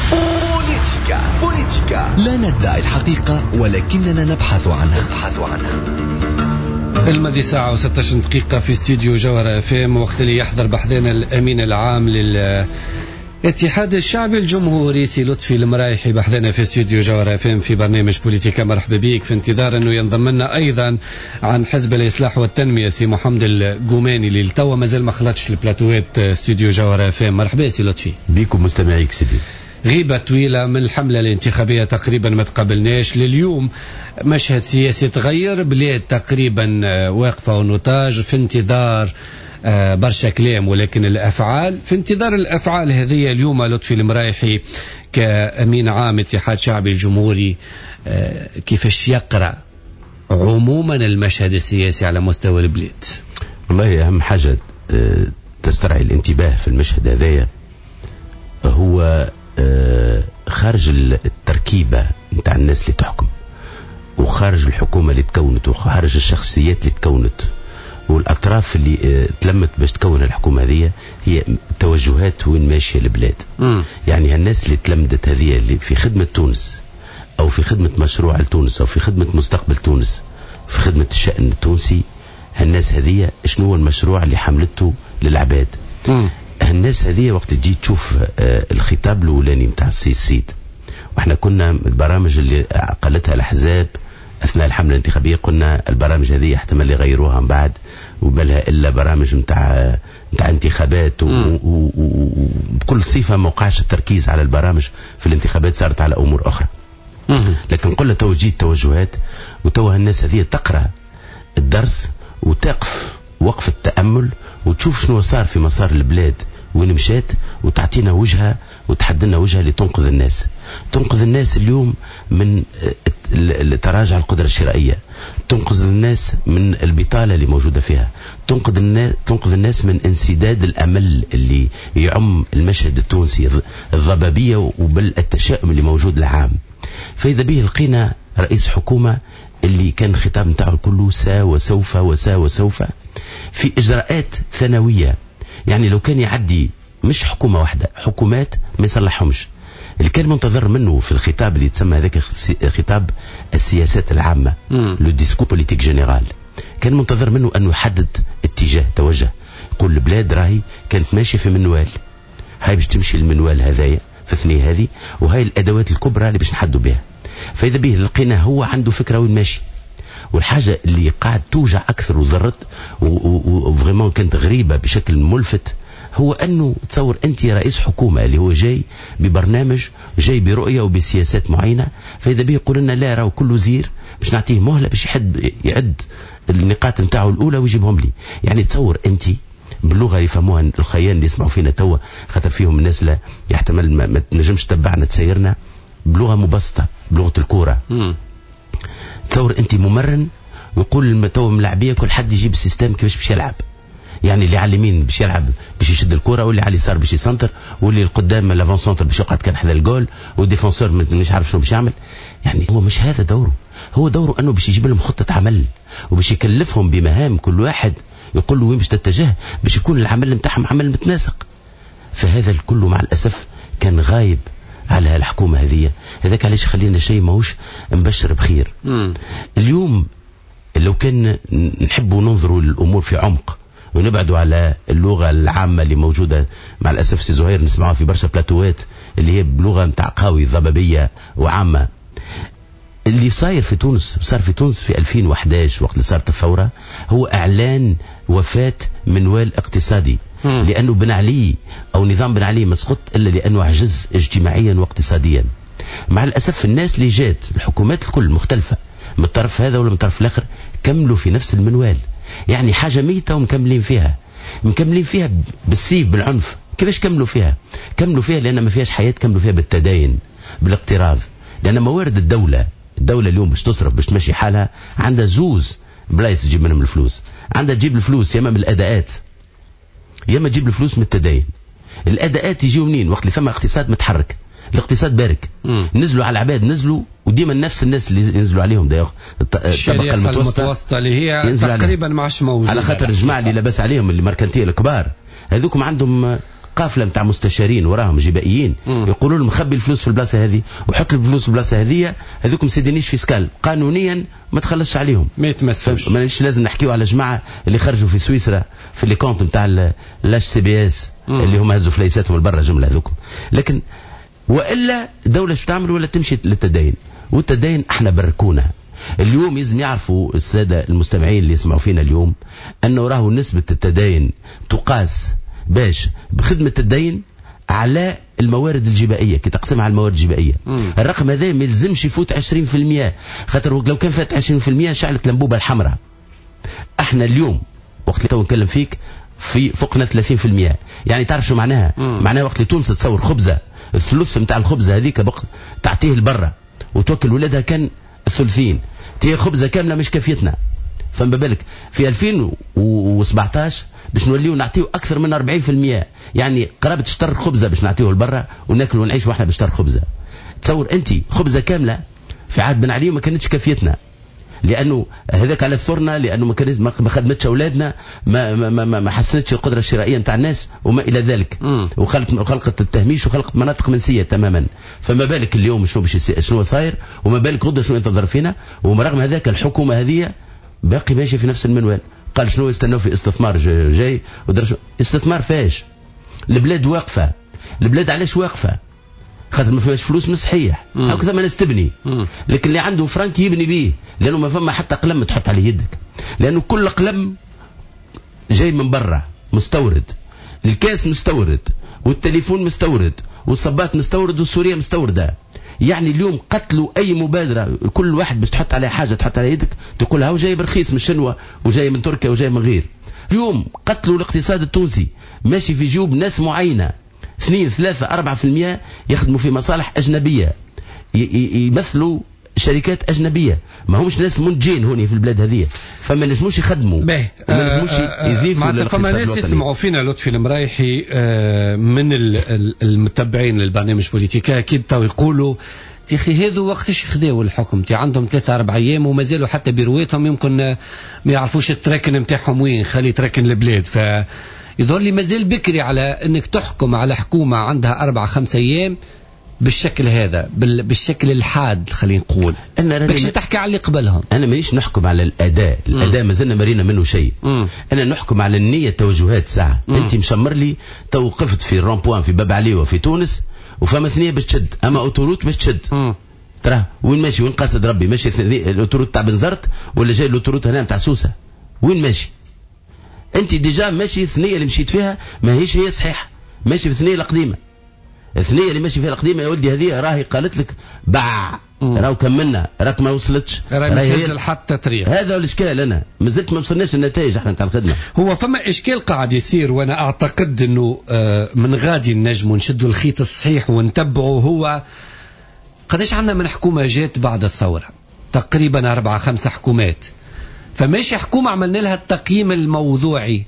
بوليتيكا لا ندعي الحقيقة ولكننا نبحث عنها. المدي ساعة و16 دقيقة في استوديو جوهرة FM، وقت اللي يحضر بحثنا الأمين العام اتحاد الشعبي الجمهوري سي لطفي المرايحي بحثنا في استوديو جوهر FM في برنامج بوليتيكا. مرحبا بك، في انتظار انه ينضم لنا ايضا عن حزب الاصلاح والتنميه سي محمد القوماني اللي لتوا مازال ما خلطش البلاتوات استوديو جوهر FM. مرحبا سي لطفي. بيكم مستمعيك سيدي. غيبة طويلة من الحملة الانتخابية تقريبا ما تقابلناش لليوم، مشهد سياسي تغير، بلاد تقريبا واقفة ونوتاج في انتظار برشا كلام ولكن الأفعال، في انتظار الأفعال هذه. اليوم لطفي المرايحي كأمين عام اتحاد شعبي الجمهوري كيفاش يقرأ عموما المشهد السياسي على مستوى البلاد؟ والله أهم حاجة تسترعي الانتباه في المشهد هذايا هو خارج التركيبة نتاع الناس اللي تحكم، وخارج الحكومة اللي تكونت، وخارج الشخصيات اللي تكونت، والأطراف اللي تلمت باش تكون الحكومة هذه، هي توجهات وين ماشية البلاد. يعني هالناس اللي تلمدت هذه اللي في خدمة تونس أو في خدمة مشروع لتونس أو في خدمة مستقبل تونس، في خدمة الشأن التونسي، هالناس هذه شنو هو المشروع اللي حملته للعباد؟ الناس هذه وقت تجي تشوف الخطاب الأولاني متاع السيد، واحنا كنا البرامج اللي قالتها الأحزاب أثناء الحملة الانتخابية قلنا البرامج هذه احتمال يغيروها من بعد وبلها إلا برامج متاع انتخابات، وبكل صفة موقعش التركيز على البرامج في الانتخابات، صارت على أمور أخرى. لكن قلنا توجيه توجهات، وتوها الناس هذه تقرأ الدرس وتقف وقف التأمل وتشوف شنو صار في مسار البلاد وين مشات، وتعطينا وجهة وتحدلنا وجهة لتنقذ الناس. تنقذ الناس اليوم من تراجع القدرة الشرائية، تنقذ الناس من البطالة اللي موجودة فيها، تنقذ الناس من انسداد الأمل اللي يعم المشهد التونسي، الضبابية وبالتشاؤم اللي موجود العام. فإذا به لقينا رئيس حكومة اللي كان الخطاب نتاعه كله سا وسوف وسا وسوف في إجراءات ثانوية. يعني لو كان يعدي مش حكومة واحدة، حكومات ما يصلحهمش. اللي كان منتظر منه في الخطاب اللي يتسمى هذاك خطاب السياسات العامة، لو ديسكور بوليتيك جينيرال، كان منتظر منه أنه يحدد اتجاه توجه، يقول البلاد راهي كانت ماشية في منوال، هاي باش تمشي المنوال هذايا في الثنية هذه، وهاي الأدوات الكبرى اللي باش نحدوا بها. فإذا به لقينا هو عنده فكرة وين ماشي. والحاجة اللي قاعد توجع أكثر وضرت وفريمون كانت غريبة بشكل ملفت، هو أنه تصور أنت رئيس حكومة اللي هو جاي ببرنامج، جاي برؤية وبسياسات معينة، فإذا به يقول لنا لا راهو كله زير باش نعطيه مهلة باش يعد النقاط نتاعه الأولى ويجيبهم لي. يعني تصور أنت باللغة اللي يفهموها الخيان اللي يسمعوا فينا توا، خاطر فيهم الناس لا يحتمل ما تنجمش تتبعنا تسيرنا بلغة مبسطة، بلغة الكورة. تصور أنت ممرن ويقول تو ملاعبية كل حد يجيب السيستم كيفاش باش يلعب. يعني اللي على اليمين باش يلعب باش يشد الكرة، واللي على اليسار باش يسنتر، واللي القدام لافون سنتر باش يقعد كان حذا الجول، والديفونسور مش عارف شنو باش يعمل. يعني هو مش هذا دوره، هو دوره انه باش يجيب لهم خطة عمل وباش يكلفهم بمهام، كل واحد يقول له وين باش تتجه باش يكون العمل نتاعهم عمل متناسق. فهذا الكل مع الأسف كان غايب على الحكومة هذه. هذاك علاش خلينا شيء ماهوش مبشر بخير. اليوم لو كان نحبوا ننظروا للأمور في عمق ونبعدوا على اللغة العامة اللي موجودة مع الأسف سي زهير نسمعها في برشا بلاتوات اللي هي بلغة متاع قوي ضبابية وعامة. اللي صاير في تونس، صار في تونس في 2011 وقت اللي صارت الثورة، هو إعلان وفاة منوال اقتصادي، لأنه بن علي أو نظام بن علي مسقط إلا لأنه عجز اجتماعيا واقتصاديا. مع الأسف الناس اللي جات الحكومات الكل مختلفة من الطرف هذا ولا من الطرف الآخر كملوا في نفس المنوال. يعني حاجة ميتة ومكملين فيها، مكملين فيها بالسيف بالعنف. كيفاش كملوا فيها؟ كملوا فيها لأن ما فيهاش حياة، كملوا فيها بالتدين بالاقتراض. لأن موارد الدولة اليوم باش تصرف باش تمشي حالها عندها زوز بلايص تجيب منهم الفلوس. عندها تجيب الفلوس يا اما من الأداءات يا اما تجيب الفلوس من التدين. الأداءات يجيو منين؟ وقت اللي ثم اقتصاد متحرك، الاقتصاد بارك، نزلوا على العباد، نزلوا وديما نفس الناس اللي ينزلوا عليهم الطبقة المتوسطة اللي هي تقريبا معش موجودة، على خاطر الجماعة اللي لبس عليهم اللي ماركانتية الكبار هذوكم عندهم قافلة متاع مستشارين وراهم جبائيين يقولوا لهم خبي الفلوس في البلاصة هذه وحط الفلوس في البلاصة هذه، هذوكم سيدينيش فيسكال قانونيا ما تخلصش عليهم، ما يتمسكوش. مانيش لازم نحكيو على جماعة اللي خرجوا في سويسرا في اللي كونت نتاع لاش سي بي اس اللي هم هزوا فليساتهم البرة جملة هذوكم. لكن والا الدولة شو تعمل ولا تمشي للتدين، والتدين احنا بركونا. اليوم يلزم يعرفوا السادة المستمعين اللي يسمعوا فينا اليوم انه راهو نسبة التدين تقاس باش بخدمة الدين على الموارد الجبائية، كي تقسمها على الموارد الجبائية. الرقم هذا ما يلزمش يفوت 20%، خاطر لو كان فات 20% شعلت الانبوبة الحمراء. احنا اليوم وقت اللي تو نتكلم فيك في فوقنا 30%. يعني تعرف شو معناها؟ معناها وقت اللي تونس تصور خبزة الثلث نتاع الخبزة هذيك تعطيه لبرا وتوكل ولادها كان الثلثين، هي خبزة كاملة مش كافيتنا. فما بالك في 2017 باش نوليو نعطيو اكثر من 40%، يعني قرابة شطر خبزة باش نعطيوه لبرا وناكل ونعيش واحنا بشطر خبزة. تصور انت خبزة كاملة في عهد بن علي ما كانتش كافيتنا، لانه هذاك على الثرنا، لانه ما خدمتش اولادنا، ما حسنتش القدره الشرائيه نتاع الناس وما الى ذلك، وخلقت التهميش وخلقت مناطق منسيه تماما. فما بالك اليوم شنو صاير، وما بالك غدا شنو ينتظر فينا. ورغم هذاك الحكومه هذه باقي ماشي في نفس المنوال. قال شنو يستنوا في استثمار جاي استثمار فاش؟ البلاد واقفه. البلاد علاش واقفه؟ خاطر ما فيهاش فلوس من الصحيح، هكذا ما ناس تبني. لكن اللي عنده فرانك يبني بيه، لانه ما فما حتى قلم تحط عليه يدك، لانه كل قلم جاي من برا مستورد. الكاس مستورد، والتليفون مستورد، والصبات مستورد، والسورية مستوردة. يعني اليوم قتلوا اي مبادرة، كل واحد باش تحط عليه حاجة تحط عليه يدك تقول هاو جاي برخيص من الشنوة وجاي من تركيا وجاي من غير. اليوم قتلوا الاقتصاد التونسي ماشي في جيوب ناس معينة، 2 3 4% يخدموا في مصالح أجنبية، يمثلوا شركات أجنبية، ما همش ناس منتجين هوني في البلاد هذه، فما نجموش يخدموا، ما نجموش يضيفوا للاقتصاد الوطني. فما ناس يسمعوا فينا لطفي المرايحي من المتبعين للبرنامج بوليتيكا أكيد تو يقولوا يا أخي هذو وقتش يخداوا الحكم تي عندهم 3 4 أيام وما زالوا حتى برواتهم يمكن ما يعرفوش التراكن نتاعهم وين، خلي تراكن البلاد. ف يظهر لي مازال بكري على انك تحكم على حكومة عندها 4 5 ايام بالشكل هذا، بالشكل الحاد. خلينا نقول باش تحكي على اللي قبلهم. انا مانيش نحكم على الاداء ما زلنا مرينا منه شيء. انا نحكم على النية، التوجهات. ساعة انت مشمر لي توقفت في الرامبوان في باب علي وفي تونس وفما ثنية باش تشد، اما اوتوروت باش تشد. ترى وين ماشي؟ وين قاصد ربي؟ ماشي الاوتوروت تاع بنزرت ولا جاي الاوتوروت هنا تاع سوسة؟ وين ماشي؟ انت ديجا ماشي الثنيه اللي مشيت فيها ما هيش هي صحيحه، ماشي في الثنيه القديمه. الثنيه اللي ماشي فيها القديمه يا ولدي هذه راهي قالت لك باع، راهو كملنا، راك ما وصلتش، راهي تنزل حتى طريق. هذا الاشكال. انا ما زلت ما وصلناش النتائج احنا نتاع الخدمه. هو فما اشكال قاعد يصير، وانا اعتقد انه من غادي نجموا نشدوا الخيط الصحيح ونتبعوا. هو قداش عندنا من حكومه جات بعد الثوره؟ تقريبا 4 5 حكومات. فماشي حكومة عملنا لها التقييم الموضوعي.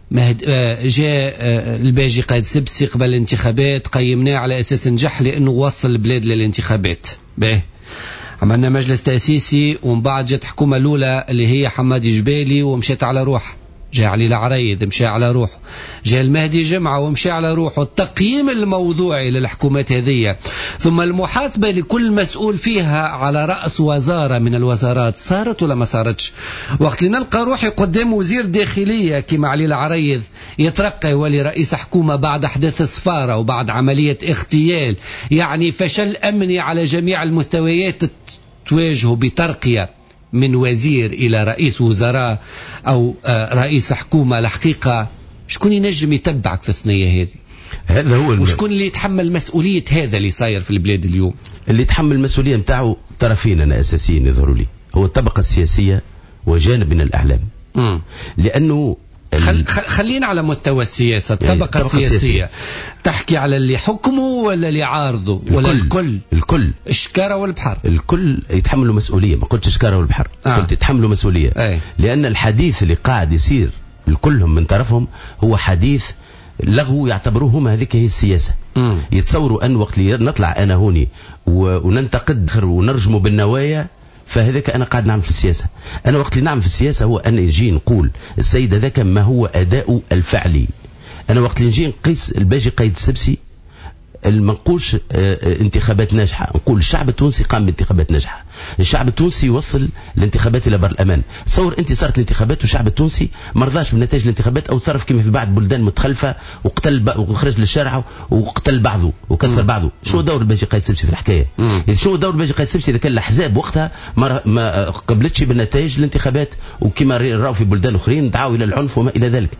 جاء الباجي قائد سبسي قبل الانتخابات قيمناه على أساس نجح لأنه وصل البلاد للانتخابات. عملنا مجلس تأسيسي ومن بعد جت حكومة الأولى اللي هي حمادي جبالي ومشيت على روح. جاء علي العريض مشى على روحه، جاء المهدي جمعة ومشى على روحه. التقييم الموضوعي للحكومات هذه ثم المحاسبة لكل مسؤول فيها على رأس وزارة من الوزارات صارت ولا ما صارتش. وقت اللي نلقى روحي قدام وزير داخلية كما علي العريض يترقى يولي رئيس حكومة بعد أحداث السفارة وبعد عملية اغتيال، يعني فشل أمني على جميع المستويات، تواجهه بترقية من وزير إلى رئيس وزراء أو رئيس حكومة. الحقيقة شكون ينجم يتبعك في الثنية هذه؟ هذا هو وشكون اللي يتحمل مسؤولية هذا اللي صاير في البلاد اليوم؟ اللي يتحمل المسؤولية متاعه طرفين أنا أساسيين يظهروا لي، هو الطبقة السياسية وجانب من الأعلام. لأنه خلينا على مستوى السياسة. الطبقة السياسية تحكي على اللي حكموا ولا اللي عارضوا ولا الكل الشكارة والبحر؟ الكل يتحملوا مسؤولية. ما قلت شكارة والبحر، قلت يتحملوا مسؤولية. لأن الحديث اللي قاعد يصير الكلهم من طرفهم هو حديث لغو، يعتبروه هم هذيك هي السياسة. يتصوروا أن وقت اللي نطلع أنا هوني وننتقد ونرجموا بالنوايا فهذاك أنا قاعد نعمل في السياسة. أنا وقت اللي نعمل في السياسة هو أن نجي نقول السيد ذاك ما هو أداء الفعلي. أنا وقت اللي نجي نقيس الباجي قايد السبسي ما نقولش انتخابات ناجحة، نقول الشعب التونسي قام بانتخابات ناجحة. الشعب التونسي يوصل الانتخابات الى بر الامان. تصور انت صارت الانتخابات والشعب التونسي ما رضاش بنتائج الانتخابات او تصرف كما في بعض بلدان متخلفه وخرج للشارع وقتل بعضه وكسر بعضه. شو دور الباجي قايد سبسي في الحكايه؟ شو دور الباجي قايد سبسي اذا كان الاحزاب وقتها ما قبلتش بالنتائج الانتخابات وكما راوا في بلدان اخرين دعوا الى العنف وما الى ذلك.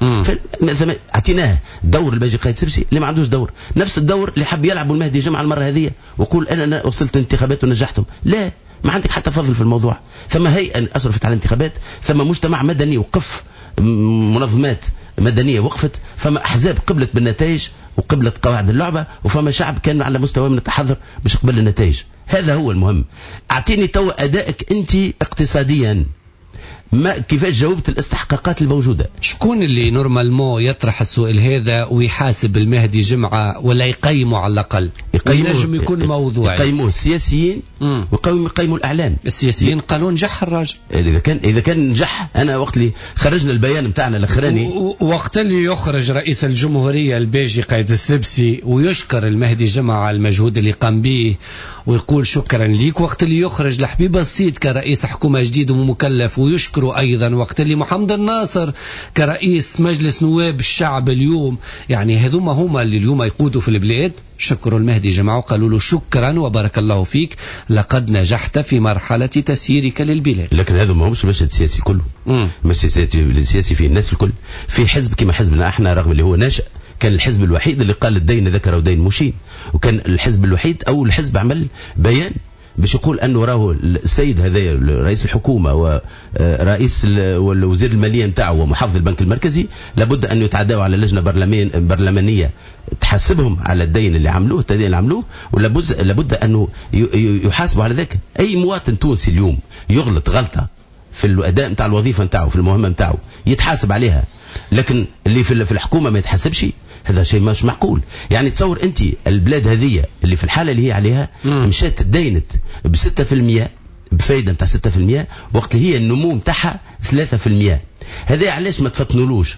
اعطيناه دور الباجي قايد سبسي اللي ما عندوش دور، نفس الدور اللي حب يلعبوا المهدي جمعه المره هذه ويقول انا وصلت الانتخابات ونجحتهم. لا، ما عندك حتى فضل في الموضوع. ثم هيئه اشرفت على الانتخابات، ثم مجتمع مدني وقف، منظمات مدنيه وقفت، فما احزاب قبلت بالنتائج وقبلت قواعد اللعبه، وفما شعب كان على مستوى من التحضر باش يقبل النتائج. هذا هو المهم. اعطيني توا ادائك انت اقتصاديا، ما كيفاش جاوبت الاستحقاقات الموجوده؟ شكون اللي نورمالمون يطرح السؤال هذا ويحاسب المهدي جمعه ولا يقيمه على الاقل؟ ينجم يكون موضوعي. يقيموه السياسيين ويقيموا الاعلام. السياسيين قالوا نجح الراجل. اذا كان نجح، انا وقت اللي خرجنا البيان نتاعنا الاخراني، وقت اللي يخرج رئيس الجمهوريه الباجي قايد السبسي ويشكر المهدي جمعه على المجهود اللي قام به ويقول شكرا ليك، وقت اللي يخرج لحبيب السيد كرئيس حكومه جديد ومكلف ويشكر ايضا، وقت اللي محمد الناصر كرئيس مجلس نواب الشعب اليوم، يعني هذوما هما اللي اليوم يقودوا في البلاد، شكروا المهدي جماعه وقالوا له شكرا وبارك الله فيك لقد نجحت في مرحله تسييرك للبلاد. لكن هذا ما هوش المشهد السياسي كله، المشهد السياسي في الناس الكل، في حزب كما حزبنا احنا رغم اللي هو ناشئ كان الحزب الوحيد اللي قال الدين ذكر ودين مشين، وكان الحزب الوحيد او الحزب عمل بيان باش يقول انه راهو السيد هذا رئيس الحكومه ورئيس والوزير الماليه نتاعو ومحافظ البنك المركزي لابد ان يتعداوا على لجنه برلمانيه تحاسبهم على الدين اللي عملوه، التدين اللي عملوه، ولابد انه يحاسبوا على ذلك. اي مواطن تونسي اليوم يغلط غلطه في الاداء نتاع الوظيفه نتاعو في المهمه نتاعو يتحاسب عليها، لكن اللي في الحكومه ما يتحاسبش، هذا شيء مش معقول. يعني تصور انت البلاد هذه اللي في الحاله اللي هي عليها مشات تدينت ب6% بفايده نتاع 6%، وقت هي النمو نتاعها 3%. هذا علاش ما تفطنولوش؟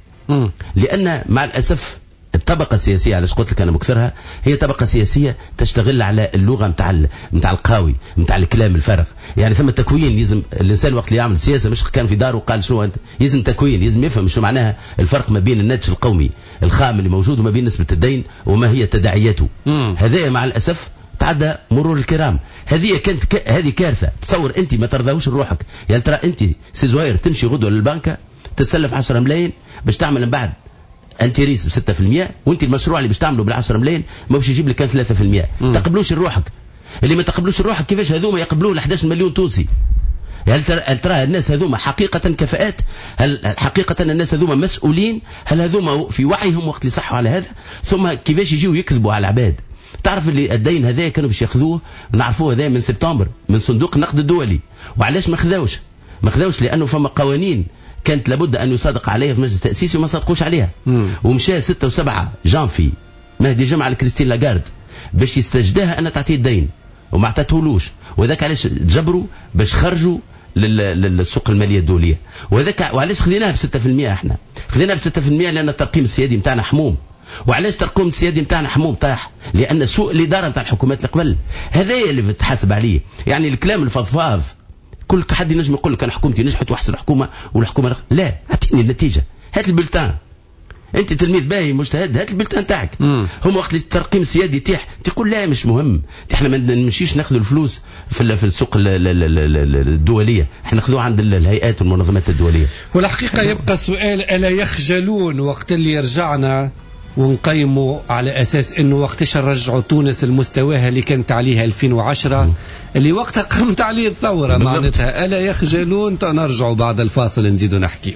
لان مع الاسف الطبقه السياسيه، علاش قلت لك انا مكثرها، هي طبقه سياسيه تشتغل على اللغه نتاع القاوي، نتاع الكلام الفارغ. يعني ثم تكوين، لازم الانسان وقت اللي يعمل سياسه مش كان في داره وقال شنو انت، لازم تكوين، لازم يفهم شنو معناها الفرق ما بين الناتج القومي الخام اللي موجود وما بين نسبه الدين وما هي تداعياته. هذا مع الاسف تعدى مرور الكرام. هذه كارثه. تصور انت ما ترضاوش لروحك، يعني ترى انت سي زهير تمشي غدوه للبنكه تتسلف 10 ملايين باش تعمل من بعد انت ريس ب6%، وانت المشروع اللي باش تعمله بال10 ملايين ما باش يجيب لك كان 3%. تقبلوش لروحك. اللي ما تقبلوش لروحك كيفاش هذوما يقبلوه ل11 مليون تونسي؟ هل ترى الناس هذوما حقيقة كفاءات؟ هل حقيقة الناس هذوما مسؤولين؟ هل هذوما في وعيهم وقت اللي صحوا على هذا؟ ثم كيفاش يجيوا يكذبوا على العباد؟ تعرف اللي الدين هذا كانوا باش ياخذوه، نعرفوه هذا من سبتمبر من صندوق النقد الدولي. وعلاش ما خذوش؟ لانه فما قوانين كانت لابد ان يصادق عليها في مجلس التاسيس وما صادقوش عليها. ومشى 6 و7 جانفي مهدي جمعه لكريستين لاغارد باش يستجداها ان تعطيه الدين وما عطاتهولوش، وذاك علاش تجبروا باش خرجوا للسوق الماليه الدوليه. وعلاش خذيناها ب6%؟ احنا خذيناها ب6% لان الترقيم السيادي نتاعنا حموم. وعلاش الترقيم السيادي نتاعنا حموم طاح؟ لان سوء الاداره نتاع الحكومات اللي قبل، هذا اللي بتحاسب عليه. يعني الكلام الفضفاض كل حد ينجم يقول لك انا حكومتي نجحت واحسن حكومه والحكومه لا، اعطيني النتيجه، هات البلتان. انت تلميذ باهي مجتهد، هات البلتان تاعك. هم وقت الترقيم السيادي يتيح تقول لا مش مهم، احنا ما نمشيش ناخذ الفلوس في السوق الدوليه، احنا ناخذوها عند الهيئات والمنظمات الدوليه. والحقيقه يبقى السؤال، الا يخجلون وقت اللي رجعنا ونقيموا على أساس أنه وقتش نرجعوا تونس المستواها اللي كانت عليها 2010 اللي وقتها قامت عليه الثورة، معناتها ألا يخجلون؟ نرجعوا بعد الفاصل نزيدوا نحكيه.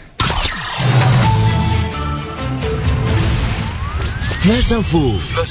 فلاش انفو.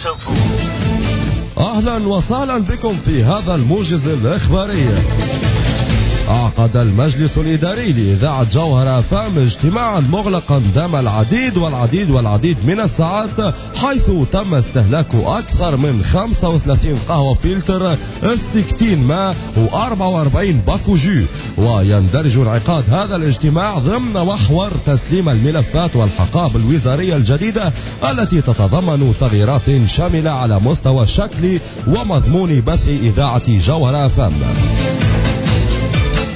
أهلا وسهلا بكم في هذا الموجز الإخباري. عقد المجلس الإداري لإذاعة جوهرة FM اجتماعا مغلقا دام العديد من الساعات، حيث تم استهلاك أكثر من 35 قهوة فلتر، 60 ماء و44 باكو جو. ويندرج انعقاد هذا الاجتماع ضمن محور تسليم الملفات والحقائب الوزارية الجديدة التي تتضمن تغييرات شاملة على مستوى شكل ومضمون بث إذاعة جوهرة FM.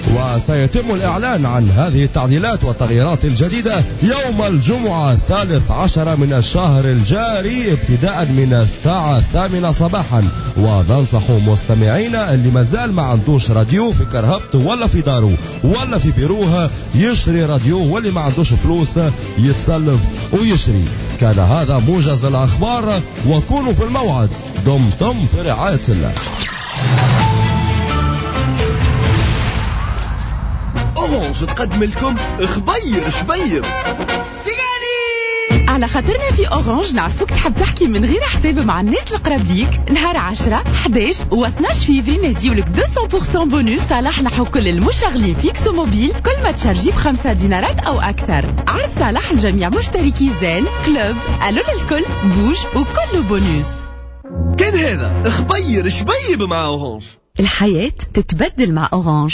وسيتم الإعلان عن هذه التعديلات والتغييرات الجديدة يوم الجمعة 13 من الشهر الجاري ابتداء من الساعة 8 صباحا. وننصح مستمعينا اللي مازال ما عندوش راديو في كرهبته ولا في داره ولا في بيروه يشري راديو، واللي ما عندوش فلوس يتسلف ويشري. كان هذا موجز الأخبار، وكونوا في الموعد. دمتم في رعاية الله. أورانج تقدم لكم خبير شبير. على خاطرنا في أورانج نعرفوك تحب تحكي من غير حساب مع الناس القراب ليك. نهار 10 11 و12 فيفي نديولك 200% بونوس صالح نحو كل المشغلين فيكسو موبيل كل ما تشارجي ب5 دينارات أو أكثر. عرض صالح لجميع مشتركي زين كلوب ألو للكل بوج وكله بونوس. كان هذا خبير شبيب مع أورانج. الحياة تتبدل مع أورانج.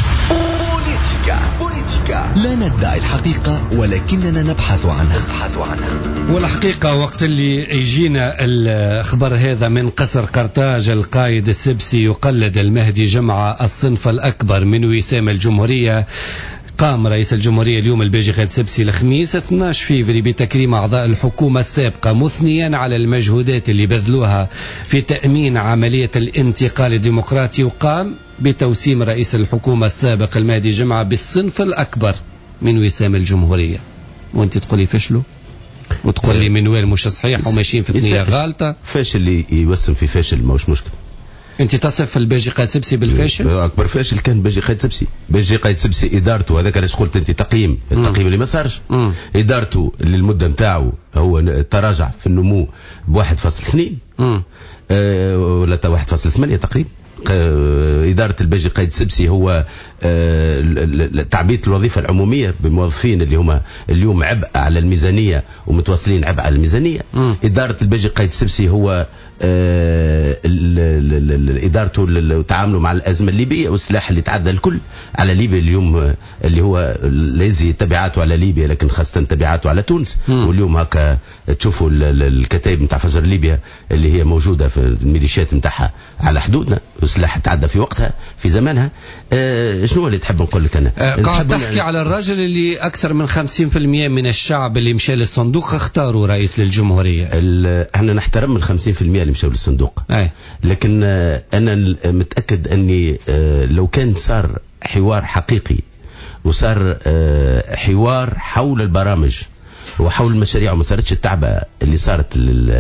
بوليتيكا لا ندعي الحقيقة ولكننا نبحث عنها. والحقيقة وقت اللي يجينا الخبر هذا من قصر قرطاج، القائد السبسي يقلد المهدي جمعة الصنف الأكبر من وسام الجمهورية. قام رئيس الجمهورية اليوم الباجي قائد السبسي الخميس 12 فيفري بتكريم أعضاء الحكومة السابقة، مثنيا على المجهودات اللي بذلوها في تأمين عملية الانتقال الديمقراطي، وقام بتوسيم رئيس الحكومة السابق المهدي جمعة بالصنف الأكبر من وسام الجمهورية. وانت تقولي فشلوا وتقول لي من وين مش صحيح وماشيين في الثنية غالطة. فاشل اللي يوسم في فاشل ماهوش مشكل. انت تصف الباجي قائد سبسي بالفاشل؟ اكبر فاشل كان باجي قائد سبسي. باجي قائد سبسي ادارته، هذاك علاش قلت انت تقييم التقييم اللي ما صارش. ادارته اللي المده نتاعو هو تراجع في النمو ب1.2 ولا 1.8 تقريبا. إدارة الباجي قائد سبسي هو تعبئة الوظيفة العمومية بموظفين اللي هم اليوم عبء على الميزانية ومتواصلين عبء على الميزانية. إدارة الباجي قائد سبسي هو إدارته تعامله مع الأزمة الليبية والسلاح اللي تعدى الكل على ليبيا اليوم، اللي هو ليزي تبعاته على ليبيا لكن خاصة تبعاته على تونس. واليوم هكا تشوفوا الكتائب متاع فجر ليبيا اللي هي موجودة في الميليشيات متاعها على حدودنا، والسلاح تعدى في وقتها في زمانها. شنو اللي تحب نقول لك أنا؟ قاعد تحكي على الرجل اللي أكثر من 50% من الشعب اللي مشى للصندوق اختاروا رئيس للجمهورية. احنا نحترم ال 50% اللي مشوا للصندوق، لكن أنا متأكد أني لو كان صار حوار حقيقي وصار حوار حول البرامج وحول المشاريع وما صارتش التعبئة اللي صارت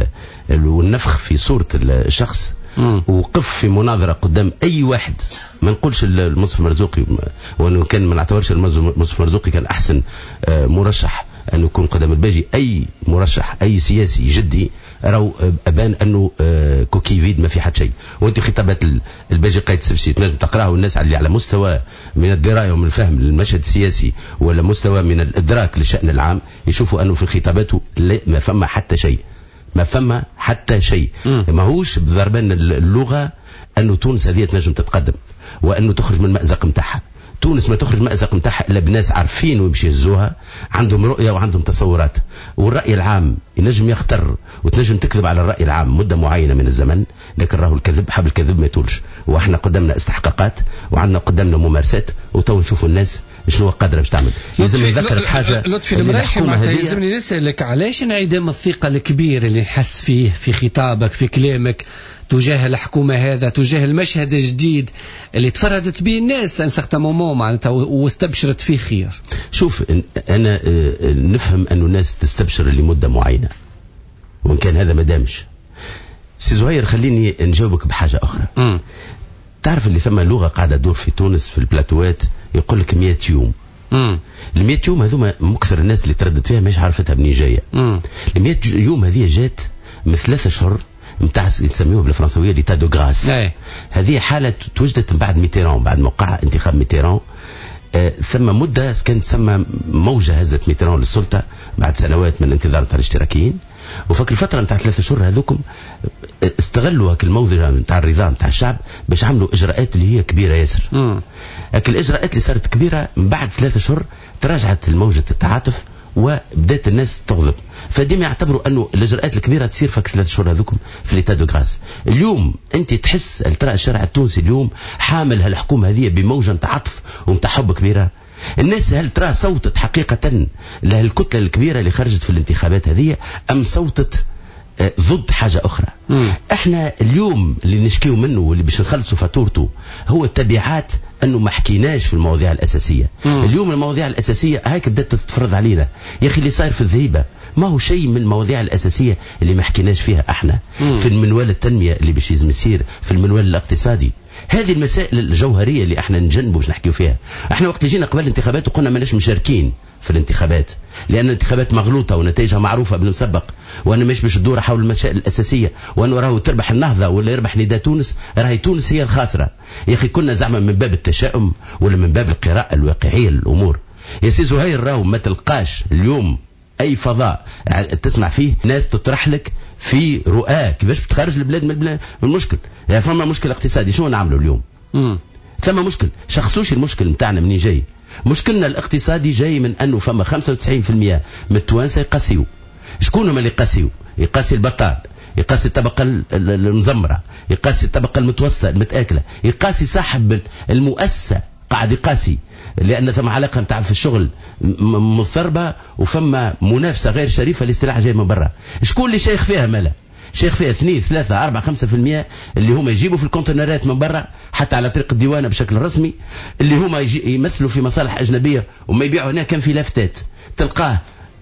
والنفخ في صورة الشخص، وقف في مناظرة قدام أي واحد. ما نقولش المصطفى المرزوقي، وأنه كان ما نعتبرش المصطفى المرزوقي كان أحسن مرشح أنه يكون قدام الباجي. أي مرشح أي سياسي جدي راو أبان أنه كوكي فيد ما في حد شيء. وأنت خطابات الباجي قائد سبسي تنجم تقرأه والناس اللي على مستوى من الدراية ومن الفهم للمشهد السياسي ولا مستوى من الإدراك للشأن العام يشوفوا أنه في خطاباته ما فما حتى شيء، ما فما حتى شيء. ماهوش بضربان اللغة أنه تونس هذه تنجم تتقدم وأنه تخرج من المأزق متاعها. تونس ما تخرج مأزق متاعها إلا بناس عارفين ويمشي يهزوها، عندهم رؤية وعندهم تصورات. والرأي العام ينجم يختر وتنجم تكذب على الرأي العام مدة معينة من الزمن، لكن راهو الكذب حبل الكذب ما يطولش. وإحنا قدامنا استحقاقات وعندنا قدامنا ممارسات، وتو نشوفوا الناس شنو قادرة باش تعمل. لازم نذكرك حاجة لطفي المرايحي معناتها يلزمني نسألك علاش انعدام الثقة الكبير اللي نحس فيه في خطابك في كلامك تجاه الحكومة هذا، تجاه المشهد الجديد اللي تفردت به الناس ان سخت مومو معناتها واستبشرت فيه خير. شوف أنا نفهم أنه الناس تستبشر لمدة معينة وإن كان هذا ما دامش. سي زهير خليني نجاوبك بحاجة أخرى. تعرف اللي ثم لغة قاعدة تدور في تونس في البلاتوات يقول لك 100 يوم. ال100 يوم هذوما مكثر الناس اللي تردد فيها مش عارفتها منين جاية. ال100 يوم هذه جات من 3 أشهر متاع يسميوها بالفرنسوية ليتا دو غراس. هذه حالة توجدت من بعد ميتيران، بعد موقع انتخاب ميتيران. ثم مدة كانت تسمى موجة هزت ميتيران للسلطة بعد سنوات من الانتظار نتاع الاشتراكيين. وفك الفترة نتاع 3 أشهر هذوكم استغلوا هاك الموضة نتاع الرضا نتاع الشعب باش عملوا إجراءات اللي هي كبيرة ياسر. هاك الإجراءات اللي صارت كبيرة من بعد 3 أشهر تراجعت الموجة التعاطف وبدات الناس تغضب. فديما يعتبروا انه الاجراءات الكبيره تصير في 3 شهور هذوكم في ليتا دو غراس. اليوم انت تحس ترى الشارع التونسي اليوم حامل هالحكومه هذه بموجه نتاع عطف ونتاع حب كبيره. الناس هل ترى صوتت حقيقه لهالكتله الكبيره اللي خرجت في الانتخابات هذه ام صوتت ضد حاجة أخرى؟ احنا اليوم اللي نشكيو منه واللي باش نخلصوا فاتورته هو التبعات أنه ما حكيناش في المواضيع الأساسية. اليوم المواضيع الأساسية هيك بدأت تتفرض علينا. يا أخي اللي صاير في الذهيبة ما هو شيء من المواضيع الأساسية اللي ما حكيناش فيها احنا في المنوال التنمية اللي باش يزم يصير في المنوال الاقتصادي. هذه المسائل الجوهرية اللي احنا نجنبوا باش نحكيو فيها. احنا وقت جينا قبل الانتخابات وقلنا ماناش مشاركين في الانتخابات لأن الانتخابات مغلوطة ونتائجها معروفة بالمسبق، وأنا مش باش تدور حول المسائل الأساسية، وأنه راهو تربح النهضة ولا يربح نداء تونس، راهي تونس هي الخاسرة. يا أخي كنا زعما من باب التشاؤم ولا من باب القراءة الواقعية للأمور. يا سي زهير راهو ما تلقاش اليوم أي فضاء تسمع فيه ناس تطرح لك في رؤاك كيفاش بتخرج البلاد من المشكل. يعني فما مشكل اقتصادي، شو نعملوا اليوم؟ ثم مشكل شخصوش المشكل متاعنا منين جاي؟ مشكلنا الاقتصادي جاي من أنه فما 95% من التوانسة يقاسيو. شكون هما اللي يقاسيو؟ يقاسي البطال، يقاسي الطبقة المزمرة، يقاسي الطبقة المتوسطة المتآكلة، يقاسي صاحب المؤسسة قاعد يقاسي، لأن ثم علاقة متاع في الشغل مضطربة وفما منافسة غير شريفة للسلع جاي من برا. شكون اللي شيخ فيها مالا؟ شيخ فيها 2 3 4 5% اللي هما يجيبوا في الكونتينرات من برا حتى على طريق الديوانة بشكل رسمي، اللي هما يمثلوا في مصالح أجنبية وما يبيعوا هنا كان في لافتات تلقاه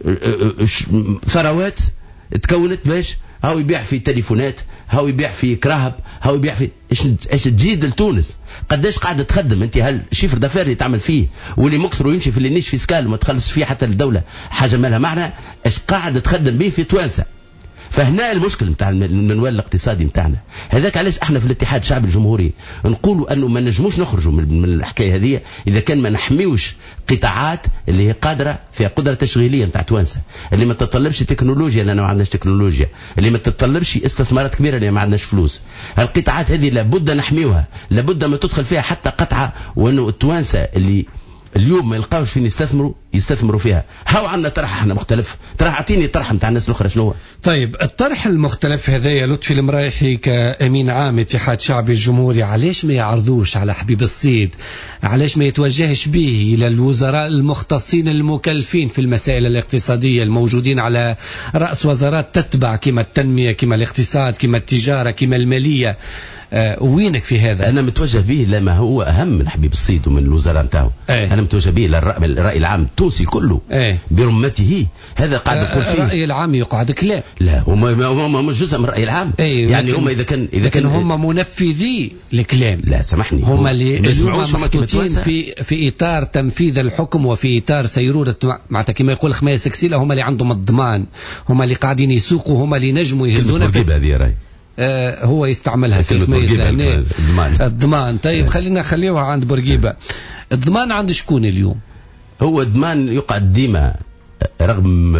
ثروات تكونت باش هاو يبيع في تليفونات، هاو يبيع في كراهب، هاو يبيع في ايش تجيد لتونس؟ قداش قاعده تخدم انت هالشيفر دافير اللي تعمل فيه واللي مكثر ويمشي في اللي نيش فيسكال وما تخلص فيه حتى الدوله حاجه ما لها معنى، ايش قاعده تخدم به في توانسه؟ فهنا المشكل نتاع المنوال الاقتصادي نتاعنا. هذاك علاش احنا في الاتحاد الشعبي الجمهوري نقولوا انه ما نجموش نخرجوا من الحكايه هذه اذا كان ما نحميوش قطاعات اللي هي قادره فيها قدره تشغيليه نتاع توانسه، اللي ما تتطلبش تكنولوجيا لان ما عندناش تكنولوجيا، اللي ما تتطلبش استثمارات كبيره لان ما عندناش فلوس. القطاعات هذه لابد نحميوها، لابد ما تدخل فيها حتى قطعه، وانه التوانسه اللي اليوم ما يلقاوش فين يستثمروا فيها. هاو عندنا طرح احنا مختلف. طرح اعطيني طرح نتاع الناس الاخرى شنو هو؟ طيب الطرح المختلف هذا يا لطفي المرايحي كامين عام اتحاد شعبي الجمهوري، علاش ما يعرضوش على حبيب الصيد؟ علاش ما يتوجهش به الى الوزراء المختصين المكلفين في المسائل الاقتصاديه الموجودين على راس وزارات تتبع كما التنميه كما الاقتصاد كما التجاره كما الماليه؟ وينك في هذا؟ انا متوجه به لما هو اهم من حبيب الصيد ومن الوزراء نتاعو. انا متوجه به للراي العام التونسي كله برمته. هذا قاعد يقول فيه الراي العام يقعدك لا هم مش جزء من الراي العام. يعني هم اذا كان هم منفذي الكلام. لا سامحني، هم اللي محطوطين في اطار تنفيذ الحكم وفي اطار سيروره معناتها كما يقول خماية سكسيله، هم اللي عندهم الضمان، هم اللي قاعدين يسوقوا، هم اللي نجموا يهزونا في هو يستعملها سيف ميز الضمان. طيب خليوها عند بورقيبة. الضمان عند شكون اليوم؟ هو الضمان يقعد ديما رغم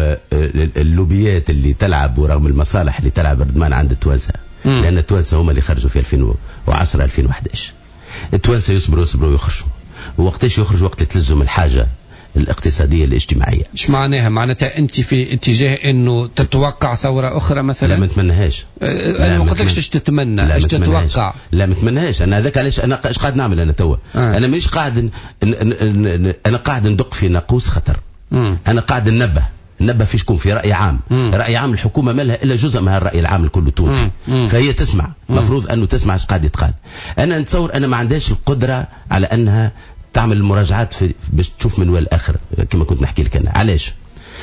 اللوبيات اللي تلعب ورغم المصالح اللي تلعب الضمان عند التوانسة، لأن التوانسة هم اللي خرجوا في 2010 2011. التوانسة يصبروا ويخرجوا، ووقتاش يخرجوا وقت تلزم الحاجة الاقتصادية الاجتماعية. ايش معناها؟ معناتها انت في اتجاه انه تتوقع ثورة اخرى مثلا؟ لا ما نتمناش. انا ما قلتلكش ايش تتمنى، ايش تتوقع؟ لا ما نتمناش. انا هذاك علاش انا ايش قاعد نعمل انا توا؟ انا مانيش قاعد انا قاعد ندق في ناقوس خطر. انا قاعد ننبه في شكون؟ في رأي عام. رأي عام الحكومة ما لها إلا جزء من الرأي العام الكل التونسي، فهي تسمع، مفروض أنه تسمع ايش قاعد يتقال. أنا نتصور أنا ما عندهاش القدرة على أنها تعمل المراجعات باش تشوف منوال آخر كما كنت نحكي لك. أنا علاش؟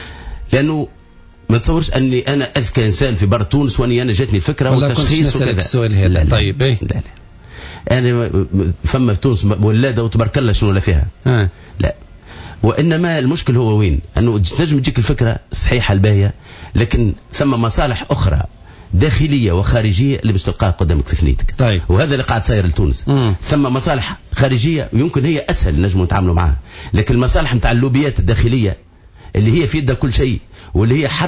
لأنه ما تصورش أني أنا أذكى إنسان في بر تونس وأني أنا جاتني الفكرة والتشخيص وكذا. السؤال هذا لا طيب لا لا أنا فما في تونس ولادة وتبارك الله شنو لا فيها. لا، وإنما المشكل هو وين؟ أنه تنجم تجيك الفكرة الصحيحة الباهية، لكن ثم مصالح أخرى داخلية وخارجية اللي باش تلقاها قدامك في ثنيتك. طيب. وهذا اللي قاعد صاير لتونس. ثم مصالح خارجية ويمكن هي أسهل نجموا نتعاملوا معها، لكن المصالح نتاع اللوبيات الداخلية اللي هي في يدها كل شيء، واللي هي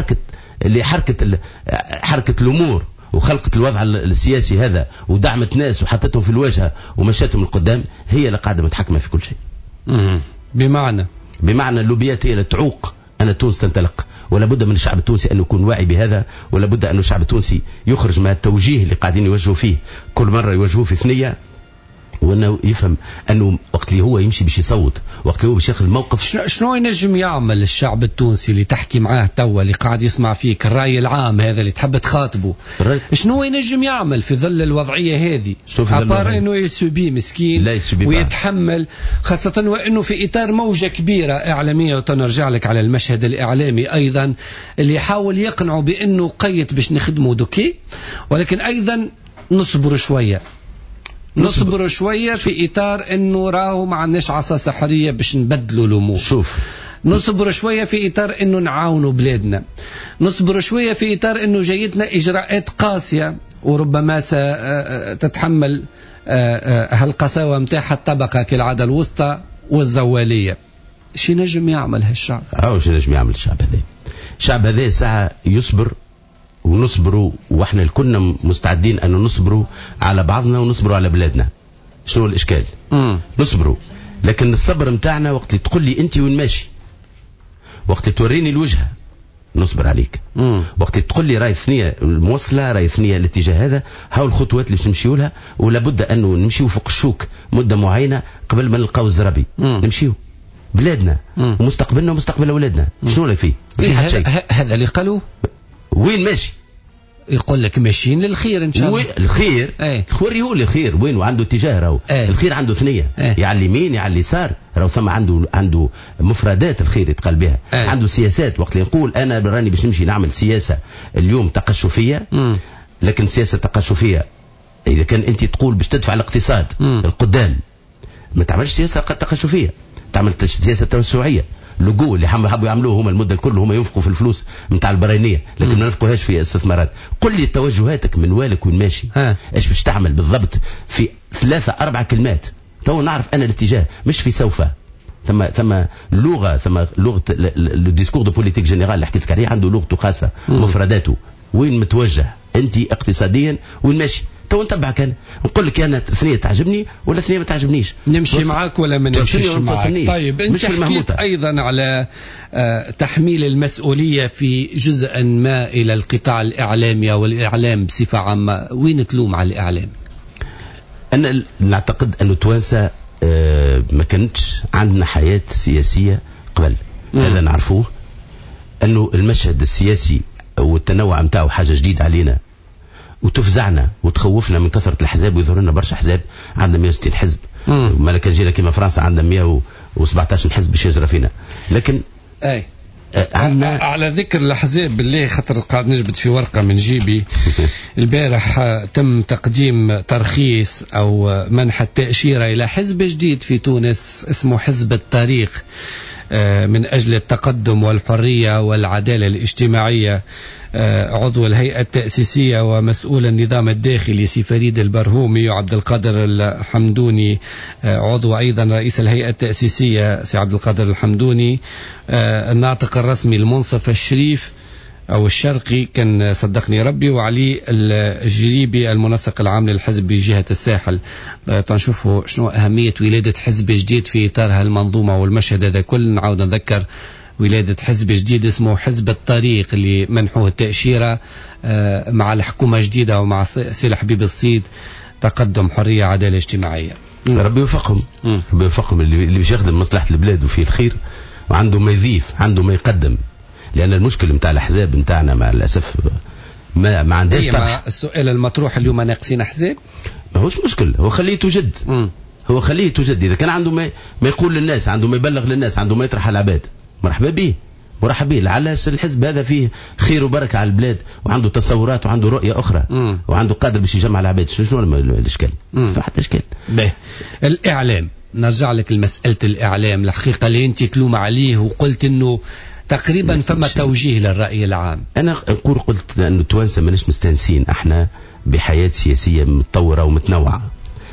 حركة الأمور وخلقت الوضع السياسي هذا ودعمت ناس وحطتهم في الواجهة ومشاتهم لقدام، هي اللي قاعدة متحكمة في كل شيء. بمعنى اللوبيات هي اللي تعوق أن تونس تنطلق، ولا بد من الشعب التونسي أن يكون واعي بهذا، ولا بد أن الشعب التونسي يخرج من التوجيه اللي قاعدين يوجهوا فيه كل مرة يوجهوا في ثنية، وانه يفهم انه وقت اللي هو يمشي باش يصوت، وقت اللي هو باش ياخذ الموقف. شنو ينجم يعمل الشعب التونسي اللي تحكي معاه توا، اللي قاعد يسمع فيك، الراي العام هذا اللي تحب تخاطبه، شنو ينجم يعمل في ظل الوضعيه هذه؟ ابار انه يسوبي مسكين ويتحمل، خاصه وانه في اطار موجه كبيره اعلاميه، وتنرجع لك على المشهد الاعلامي ايضا اللي يحاول يقنعوا بانه قيت باش نخدموا دوكي، ولكن ايضا نصبر شويه في إطار أنه راهو ما عندناش عصا سحرية باش نبدلوا الأمور. شوف، نصبر شوية في إطار أنه نعاونوا بلادنا، نصبر شوية في إطار أنه جايتنا إجراءات قاسية وربما ستتحمل هالقساوة متاحة الطبقة كالعادة الوسطى والزوالية. شي نجم يعمل هالشعب؟ شي نجم يعمل الشعب هذا؟ الشعب هذا ساعة يصبر، ونصبروا، واحنا كنا مستعدين ان نصبروا على بعضنا ونصبروا على بلادنا. شنو الاشكال؟ نصبروا، لكن الصبر متاعنا وقت اللي تقول لي انت وين ماشي، وقت اللي توريني الوجهه نصبر عليك، وقت اللي تقول لي راي ثنيه الموصله، راي ثنيه الاتجاه هذا، هاو الخطوات اللي نمشيو لها، ولا بد انه نمشيو فوق الشوك مده معينه قبل ما نلقاو الزرابي. نمشيو بلادنا ومستقبلنا ومستقبل اولادنا. شنو اللي فيه؟ هذا اللي قالوه. وين ماشي؟ يقول لك ماشيين للخير ان شاء الله. الخير وريه لي الخير وين، وعنده اتجاه راهو. الخير عنده ثنيه، يا اليمين يا اليسار، راهو ثم عنده مفردات الخير يتقال بها. عنده سياسات. وقت اللي نقول انا راني باش نمشي نعمل سياسه اليوم تقشفيه، لكن سياسه تقشفيه اذا كان انت تقول باش تدفع الاقتصاد القدام، ما تعملش سياسه تقشفيه، تعمل سياسه توسعيه. لقوا اللي حبوا يعملوه هما المده الكل، هما ينفقوا في الفلوس نتاع البراينيه، لكن ما ننفقوهاش في استثمارات. قل لي توجهاتك من والك وين ماشي، ايش باش تعمل بالضبط في 3-4 كلمات. تو نعرف انا الاتجاه، مش في سوف. ثم لغه لو ديسكور دو بوليتيك جينيرال اللي حكيت لك عليه، عنده لغته خاصه، مفرداته، وين متوجه انت اقتصاديا، وين ماشي. تو نتبعك انا، نقول لك انا ثنيه تعجبني ولا ثنيه ما تعجبنيش، نمشي معك ولا ما نمشيش معك. طيب انت حكيت ايضا على تحميل المسؤوليه في جزء ما الى القطاع الاعلامي والاعلام بصفه عامه، وين تلوم على الاعلام؟ انا نعتقد انه توانسه ما كانتش عندنا حياه سياسيه قبل. هذا نعرفوه، انه المشهد السياسي والتنوع نتاعو حاجه جديده علينا، وتفزعنا وتخوفنا من كثرة الأحزاب، ويظهر لنا برشا أحزاب. عندنا 160 حزب، ما كان جينا كما فرنسا عندنا 117 حزب باش يجرى فينا. لكن على ذكر الأحزاب بالله، خاطر قاعد نجبد في ورقة من جيبي البارح تم تقديم ترخيص أو منح التأشيرة إلى حزب جديد في تونس اسمه حزب الطريق، من أجل التقدم والحرية والعدالة الاجتماعية. عضو الهيئة التأسيسية ومسؤول النظام الداخلي سي فريد البرهومي، وعبد القادر الحمدوني عضو أيضا رئيس الهيئة التأسيسية سي عبد القادر الحمدوني. الناطق الرسمي المنصف الشريف أو الشرقي كان صدقني ربي، وعلي الجريبي المنسق العام للحزب بجهة الساحل. تنشوفوا شنو أهمية ولادة حزب جديد في إطار هالمنظومة والمشهد هذا كل. نعاود نذكر ولادة حزب جديد اسمه حزب الطريق، اللي منحوه التأشيرة مع الحكومة جديدة ومع سي حبيب الصيد، تقدم حرية عدالة اجتماعية. ربي يوفقهم، ربي يوفقهم اللي باش يخدم مصلحة البلاد وفيه الخير، وعنده ما يضيف، عنده ما يقدم. لأن المشكل نتاع الأحزاب نتاعنا مع الأسف ما عندهاش طرح. السؤال المطروح اليوم، ناقصين أحزاب؟ ما هوش مشكل، هو خليه توجد. هو خليه توجد. إذا كان عنده ما يقول للناس، عنده ما يبلغ للناس، عنده ما يطرح على العباد، مرحبا به مرحبا به. لعل الحزب هذا فيه خير وبركة على البلاد، وعنده تصورات وعنده رؤية أخرى، وعنده قادر باش يجمع العباد. شنو الإشكال؟ فحتى إشكال. الإعلام، نرجع لك لمسألة الإعلام الحقيقة اللي أنت تلوم عليه، وقلت إنه تقريبا فما توجيه للرأي العام. أنا قلت أنه التوانسة ماناش مستانسين احنا بحياة سياسية متطورة ومتنوعة.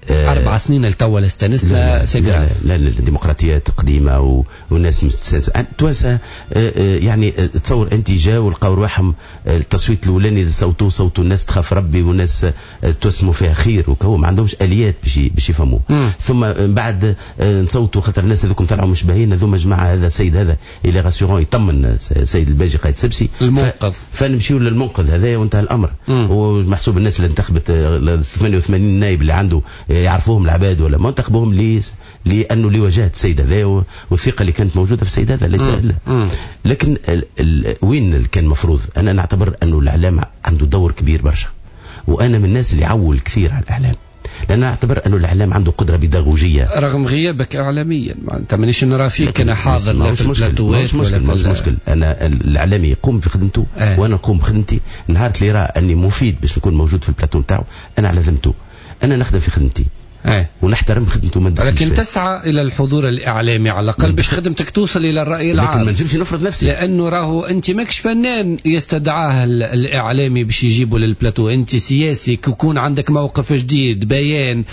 4 سنين التوا استنسنا لا الديمقراطيات قديمة والناس مستانسة توانسة. يعني تصور أنت جاء ولقاو رواحهم التصويت الأولاني اللي صوتوا الناس تخاف ربي والناس توسموا فيها خير وكهو ما عندهمش آليات باش يفهموا. ثم بعد نصوتوا خاطر الناس هذوكم طلعوا مش باهين هذوما جماعة هذا السيد هذا اللي غاسيورون يطمن سيد الباجي قايد سبسي المنقذ فنمشيو للمنقذ هذا وانتهى الأمر. ومحسوب الناس اللي انتخبت 88 نائب اللي عنده يعرفوهم العباد ولا ما انتخبوهم لأنه لوجهة السيد هذا والثقة اللي كانت موجودة في السيد هذا ليس إلا. لكن وين كان مفروض أنا نعتبر أنه الإعلام عنده دور كبير برشا. وأنا من الناس اللي عول كثير على الإعلام لأن أعتبر أنه الإعلام عنده قدرة بيداغوجية رغم غيابك إعلاميا. أنت مانيش نرى فيك أنا حاضر لا في البلاتوات مش مشكل. أنا الإعلامي يقوم بخدمته وأنا نقوم بخدمتي. نهار اللي رأى أني مفيد باش نكون موجود في البلاتو نتاعو أنا علمته. أنا نخدم في خدمتي ونحترم خدمته ما ندخلش لكن تسعى الى الحضور الاعلامي على الاقل باش خدمتك توصل الى الراي العام. لكن ما نجمش نفرض نفسي لانه راهو انت ماكش فنان يستدعاه الاعلامي باش يجيبوا للبلاتو. انت سياسي يكون عندك موقف جديد بيان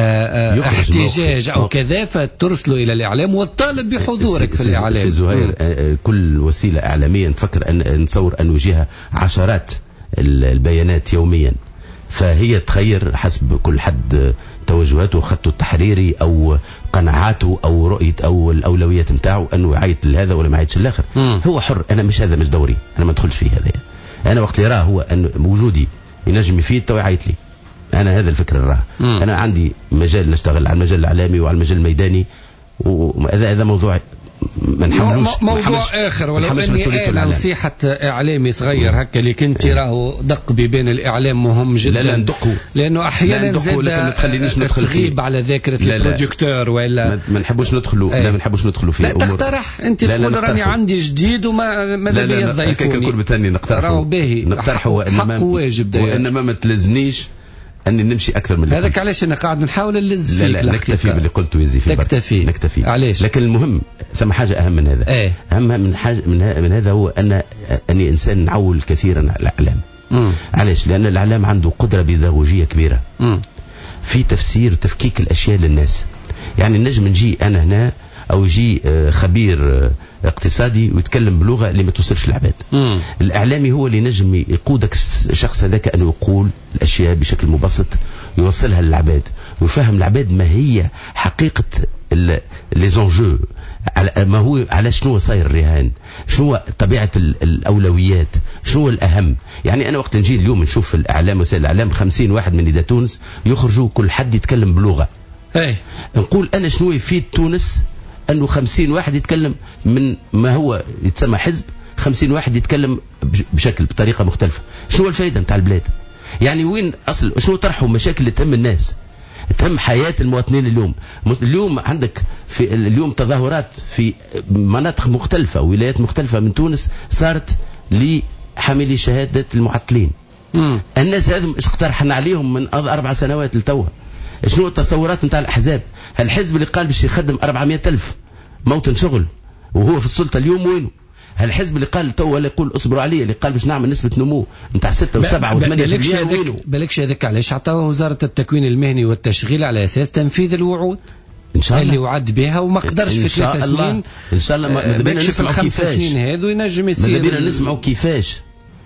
احتجاج او كذا فترسله الى الاعلام وتطالب بحضورك في الاعلام. زهير كل وسيله اعلاميه نفكر ان نتصور ان وجهها عشرات البيانات يوميا فهي تخير حسب كل حد توجهاته وخطه التحريري او قناعاته او رؤيه او الاولويات نتاعو انه يعيط لهذا ولا ما يعيطش الاخر. هو حر. انا مش هذا مش دوري. انا ما ندخلش فيه هذا. انا وقت اللي راه هو ان وجودي ينجم يفيد تو يعيط لي. انا هذا الفكر راه انا عندي مجال نشتغل على المجال الاعلامي وعلى المجال الميداني وهذا موضوع ما نحملوش موضوع اخر. ولو اني انا نصيحه اعلامي صغير هكا اللي كنت راهو دق بين الاعلام مهم جدا. لا ندقوا لانه احيانا زاد تغيب على ذاكره البروجيكتور ولا ما نحبوش ندخلوا. لا ما نحبوش ندخلوا في امور. لا تقترح انت تقول راني عندي جديد وما ماذا بيا تضيفوني. كل بثاني نقترح هو حق واجب وانما ما تلزنيش اني نمشي اكثر من هذاك. علاش انا قاعد نحاول نلز فيك. لا نكتفي باللي قلته يزي في نكتفي علاش. لكن المهم ثم حاجه اهم من هذا. اهم من حاجه من هذا هو اني انسان نعول كثيرا على الاعلام. علاش؟ لان الاعلام عنده قدره بيداغوجيه كبيره في تفسير وتفكيك الاشياء للناس. يعني نجم نجي انا هنا او يجي خبير اقتصادي ويتكلم بلغه اللي ما توصلش للعباد. الاعلامي هو اللي نجم يقودك الشخص هذاك انه يقول الاشياء بشكل مبسط يوصلها للعباد ويفهم العباد ما هي حقيقه لي زونجو ما هو على شنو صاير الرهان شنو طبيعه الاولويات شنو الاهم. يعني انا وقت نجي اليوم نشوف في الاعلام وسائل الاعلام 50 واحد من نداء تونس يخرجوا كل حد يتكلم بلغه. نقول انا شنو يفيد تونس أنه 50 واحد يتكلم من ما هو يتسمى حزب 50 واحد يتكلم بطريقة مختلفة. شنو الفائدة متاع البلاد؟ يعني وين أصل شنو طرحوا مشاكل اللي تهم الناس تهم حياة المواطنين. اليوم عندك في اليوم تظاهرات في مناطق مختلفة وولايات مختلفة من تونس صارت لحاملي شهادة المعطلين. الناس هذم اقترحنا عليهم من 4 سنوات لتوا. شنو التصورات نتاع الأحزاب؟ الحزب اللي قال باش يخدم 400,000 موطن شغل وهو في السلطة اليوم وينه؟ الحزب اللي قال تو ولا يقول اصبروا عليه اللي قال باش نعمل نسبة نمو نتاع 6 و7 و8% وينه؟ بالكش هذاك علاش عطاوه وزارة التكوين المهني والتشغيل على أساس تنفيذ الوعود إن شاء الله اللي وعد بها وما قدرش في 3 سنين. إن شاء الله ما بينا نسمعوا في 5 سنين هذو ينجم يصير. ما بينا نسمعوا كيفاش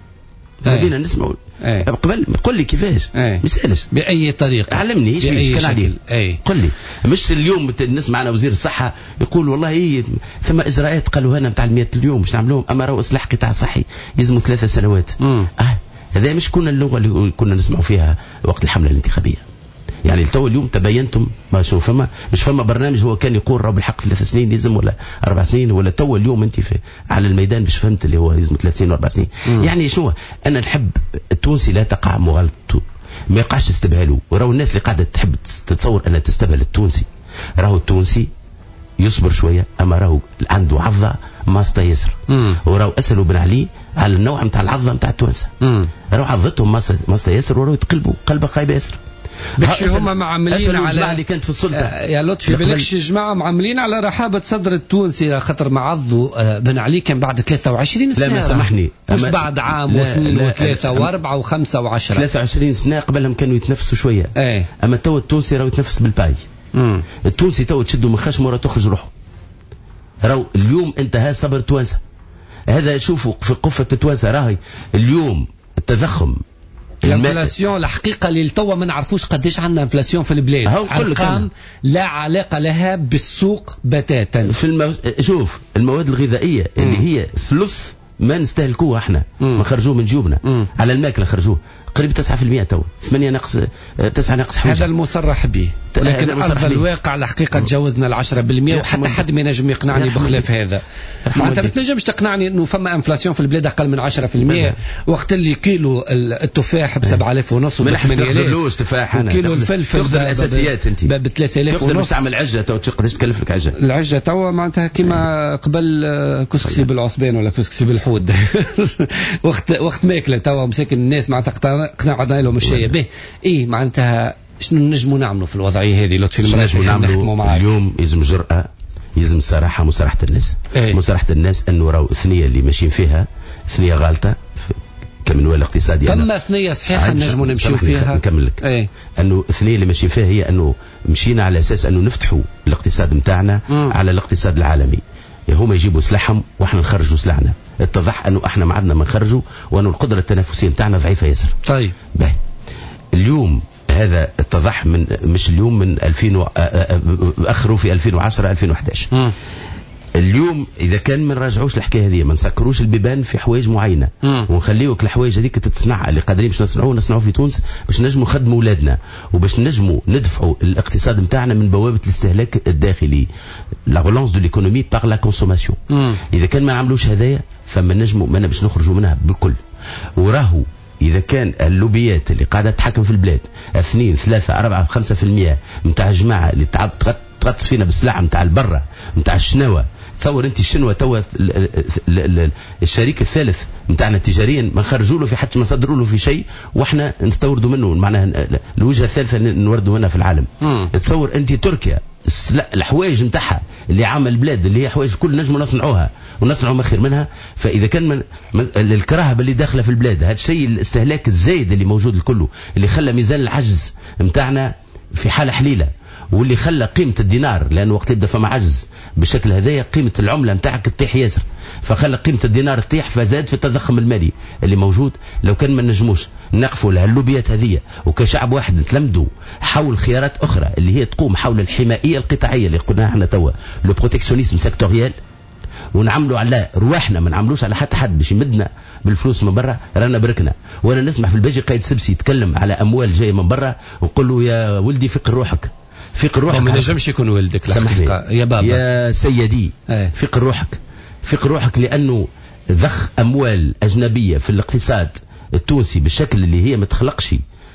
بينا نسمعوا قبل قل لي كيفاش مسألش بأي طريقة علمني ايش كان عليه قل لي. مش اليوم نسمع أنا وزير الصحة يقول والله ثم إجراءات قالوا هنا بتاع 100 اليوم مش نعملوهم أما راهو إصلاح قطاع صحي يلزموا 3 سنوات. هذا مش كنا اللغة اللي كنا نسمعوا فيها وقت الحملة الانتخابية. يعني التو اليوم تبينتم ما شو فما مش فما برنامج هو كان يقول راه بالحق 3 سنين يلزم ولا 4 سنين ولا تو اليوم انت على الميدان باش فهمت اللي هو يلزم 3 سنين و4 سنين. يعني شنو انا نحب التونسي لا تقع مغالطته ما يقعش استبهاله. وراهو الناس اللي قاعده تحب تتصور انها تستبهل التونسي راهو التونسي يصبر شويه اما راهو عنده عضه ماسطه يسر. وراهو اسالوا بن علي على النوع نتاع العضه نتاع التوانسه راهو عضتهم ماسطه يسر وراهو يتقلبوا قلبه خايبه يسر. بكشي هم معاملين على اللي كانت في السلطه يا لطفي بلكش جماعه معاملين على رحابه صدر التونسي خاطر معضوا بن علي كان بعد 23 سنه. لا ما سامحني مش بعد عام واثنين وثلاثه واربعه وخمسه وعشره 23 سنه قبلهم كانوا يتنفسوا شويه. اما تو التونسي راهو يتنفس بالباي. التونسي تو تشدوا من خشمه وراه تخرج روحه. راهو اليوم انتهى صبر توانسه. هذا شوفوا في قفه التوانسه راهي اليوم التضخم الانفلاسيون الحقيقه اللي توا ما نعرفوش قداش عندنا انفلاسيون في البلاد. ارقام لا علاقه لها بالسوق بتاتا. في شوف المواد الغذائيه اللي هي ثلث ما نستهلكوها احنا ما خرجوه من جيوبنا على الماكله خرجوه قريب 9% تو 8 ناقص 9 ناقص حاجه. هذا المصرح به لكن ارض الواقع الحقيقه تجاوزنا 10% وحتى حد ما ينجم يقنعني بخلاف هذا. معناتها ما تنجمش تقنعني انه فما انفلاسيون في البلاد اقل من 10% وقت اللي كيلو التفاح ب 7,500 و 8,000 تفاح انا كيلو الفلفل تخزن الاساسيات انت ب 3,000 ونص. تعمل عجه تو قداش تكلف لك عجه؟ العجه تو معناتها كيما قبل كسكسي بالعصبان ولا كسكسي بالحود وقت ماكله تو مساكن الناس معناتها قنعنا لهم الشيء به ايه معناتها شنو نجموا نعملوا في الوضعيه هذه لطفي نجموا نعملوا اليوم يلزم جرأة يلزم الصراحه مصارحه الناس. مصارحه الناس انه راهو الثنيه اللي ماشيين فيها ثنيه غالطه كمنوال اقتصادي. ثم ثنيه صحيحه نجموا نمشيو فيها. نكمل لك انه الثنيه اللي ماشيين فيها هي انه مشينا على اساس انه نفتحوا الاقتصاد نتاعنا على الاقتصاد العالمي. هما يجيبوا سلاحهم واحنا نخرجوا سلاحنا. اتضح انه احنا ما عندنا ما نخرجوا وانه القدره التنافسيه نتاعنا ضعيفه ياسر. طيب باهي اليوم هذا اتضح من مش اليوم من 2000 اخروا في 2010 2011. اليوم اذا كان ما نراجعوش الحكايه هذه ما نسكروش البيبان في حوايج معينه ونخليوك الحوايج هذيك تتصنع اللي قادرين باش نصنعوه في تونس باش نجموا نخدموا اولادنا وباش نجموا ندفعوا الاقتصاد نتاعنا من بوابه الاستهلاك الداخلي لا رولانس دو ليكونومي بار لا كونسوماسيون. اذا كان ما نعملوش هذايا فما نجموا ما باش نخرجوا منها بالكل. وراهو إذا كان اللوبيات اللي قاعدة تحكم في البلاد 2 3 4 5% نتاع الجماعة اللي تغطس فينا بالسلعة نتاع البرة نتاع الشنوة. تصور أنت الشنوة توا الشريك الثالث نتاعنا تجاريا ما خرجوا له في حتى ما صدروا له في شيء واحنا نستوردوا منه معناها الوجهة الثالثة نوردوا منها في العالم. تصور أنت تركيا الحوايج نتاعها اللي عامل البلاد اللي هي حوايج كل نجموا نصنعوها ونصنعوا ما خير منها. فإذا كان الكراهبة اللي داخلة في البلاد هذا الشيء الاستهلاك الزايد اللي موجود الكله اللي خلى ميزان العجز نتاعنا في حالة حليلة واللي خلى قيمة الدينار لأنه وقت يبدأ فما عجز بالشكل هذايا قيمة العملة نتاعك تطيح ياسر فخلى قيمة الدينار تطيح فزاد في التضخم المالي اللي موجود. لو كان ما نجموش نقفوا لهاللوبيات هذه وكشعب واحد نتلمدوا حول خيارات أخرى اللي هي تقوم حول الحمائية القطاعية اللي قلناها احنا توا لو بروتكسيونيزم سيكتوريال ونعملوا على رواحنا ما نعملوش على حتى حد باش يمدنا بالفلوس من برا رانا بركنا. وانا نسمع في الباجي قايد سبسي يتكلم على اموال جايه من برا ونقول له يا ولدي فيق روحك فيق روحك. ما نجمش يكون ولدك الحقيقه يا بابا يا سيدي فيق روحك فيق روحك لانه ضخ اموال اجنبيه في الاقتصاد التونسي بالشكل اللي هي ما تخلقش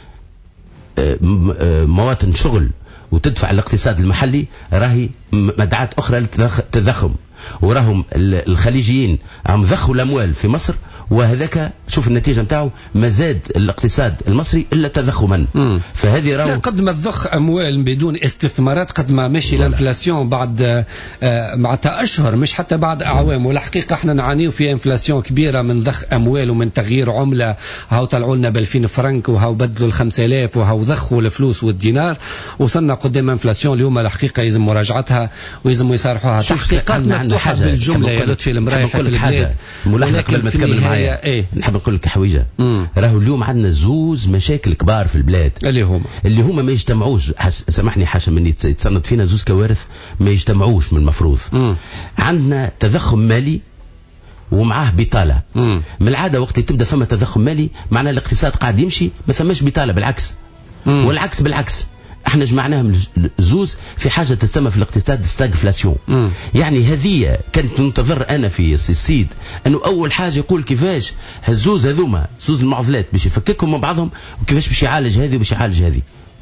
مواطن شغل وتدفع الاقتصاد المحلي راهي مدعاة اخرى للتضخم. وراهم الخليجيين عم ضخوا الاموال في مصر وهذاك شوف النتيجه نتاعو ما زاد الاقتصاد المصري الا تضخما. فهذه راهو قد ما تضخ اموال بدون استثمارات قد ما ماشي الانفلاسيون بعد معناتها اشهر مش حتى بعد اعوام. والحقيقه احنا نعانيو في انفلاسيون كبيره من ضخ اموال ومن تغيير عمله. هاو طلعوا لنا ب 2000 فرنك وهاو بدلوا ال 5000 وهاو ضخوا الفلوس والدينار. وصلنا قدام انفلاسيون اليوم الحقيقه يلزم مراجعتها ويلزم يصارحوها. تحقيقات مفتوحه بالجمله يا لطفي المرايح في البلاد. ولكن قبل ما تكمل معايا نحب نقول لك حويجه راهو اليوم عندنا زوز مشاكل كبار في البلاد اللي هما ما يجتمعوش. سامحني حاشا مني يتصنت فينا زوز كوارث ما يجتمعوش من المفروض. عندنا تضخم مالي ومعاه بطاله. من العاده وقت تبدا فما تضخم مالي معناه الاقتصاد قاعد يمشي ما ثماش بطاله بالعكس. والعكس بالعكس احنا جمعناهم زوز في حاجه تسمى في الاقتصاد ستاغفلاسيون. يعني هذه كانت ننتظر انا في السيد انه اول حاجه يقول كيفاش هالزوز هذوما زوز المعضلات باش يفككهم من بعضهم وكيفاش باش يعالج هذه وباش يعالج هذه.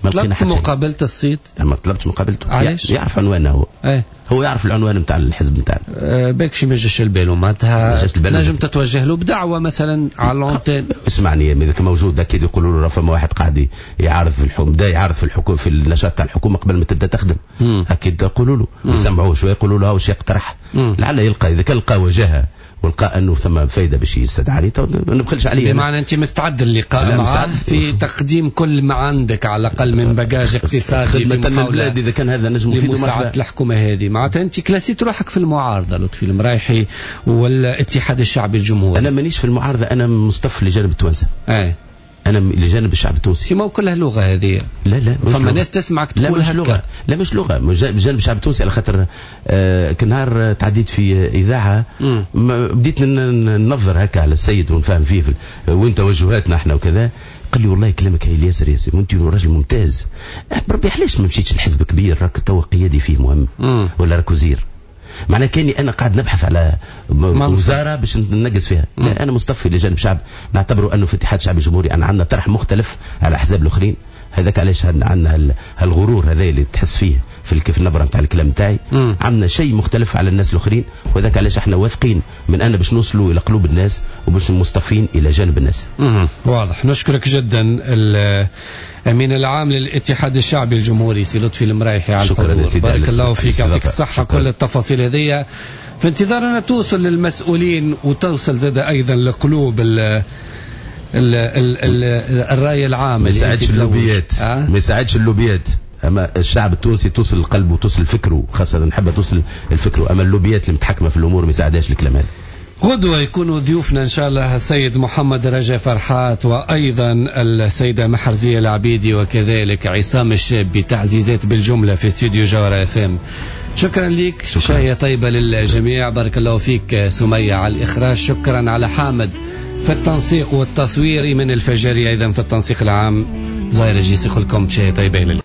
طلبت مقابلة الصيت؟ ما طلبتش مقابلته. علاش؟ يعرف عنوانه هو. هو يعرف العنوان نتاع الحزب نتاعنا. باكش ما جاش البالو معناتها نجم تتوجه له بدعوة مثلا على اللونتين. اسمعني اذا موجود اكيد يقولوا له فما واحد قاعد يعرض في الحكم، بدا يعرض في الحكم في النشاط تاع الحكومة قبل ما تبدا تخدم. اكيد يقولوا له يسمعوه شويه يقولوا له واش يقترح. لعل يلقى اذا كان لقى وجهه ولقى انه ثم فايده باش يستدعاني ما نبخلش عليه. بمعنى انت مستعد للقاء معه في تقديم كل ما عندك على الاقل من بجاج اقتصادي في محاولة اذا كان هذا نجم يفيد مساعدة الحكومه هذه. معناتها انت كلاسيت روحك في المعارضه لطفي المرايحي والاتحاد الشعبي الجمهوري. انا مانيش في المعارضه، انا مصطف لجانب التوانسه. انا لجانب الشعب التونسي. سيما كلها لغه هذه. لا فما ناس تسمعك تقول مش لغه. لا مش لغه بجانب الشعب التونسي على خاطر كنهار تعديت في اذاعه بديت ننظر هكا على السيد ونفهم فيه وين توجهاتنا احنا وكذا. قال لي والله كلامك هايل ياسر وانت راجل ممتاز. بربي علاش ما مشيتش لحزب كبير راك توا قيادي فيه مهم ولا راك وزير. معناه كاني انا قاعد نبحث على وزاره باش ننقص فيها. لا انا مصطفي لجانب شعب نعتبره انه في اتحاد شعبي جمهوري انا عندنا طرح مختلف على الاحزاب الاخرين. هذاك علاش عندنا هالغرور هذا اللي تحس فيه في النبره نتاع الكلام نتاعي. عندنا شيء مختلف على الناس الاخرين وذاك علاش احنا واثقين من ان باش نوصلوا الى قلوب الناس وباش مصطفين الى جانب الناس. واضح. نشكرك جدا الامين العام للاتحاد الشعبي الجمهوري سي لطفي المرايحي على الحضور. بارك الله فيك، يعطيك الصحه. كل التفاصيل هذه في انتظارنا توصل للمسؤولين وتوصل زاد ايضا لقلوب الرأي العام. ما يساعدش اللوبيات ما يساعدش اللوبيات. اما الشعب التونسي توصل القلب وتوصل فكره، خاصه نحب توصل الفكر. اما اللوبيات اللي متحكمه في الامور ما يساعدهاش الكلام هذا. غدوة يكونوا ضيوفنا إن شاء الله السيد محمد رجا فرحات وأيضا السيدة محرزية العبيدي وكذلك عصام الشابي. تعزيزات بالجملة في استوديو جوهرة FM. شكرا لك. شاية طيبة للجميع. بارك الله فيك سمية على الإخراج. شكرا على حامد في التنسيق والتصوير. من الفجري أيضا في التنسيق العام. زاير جيسي لكم شاية طيبة.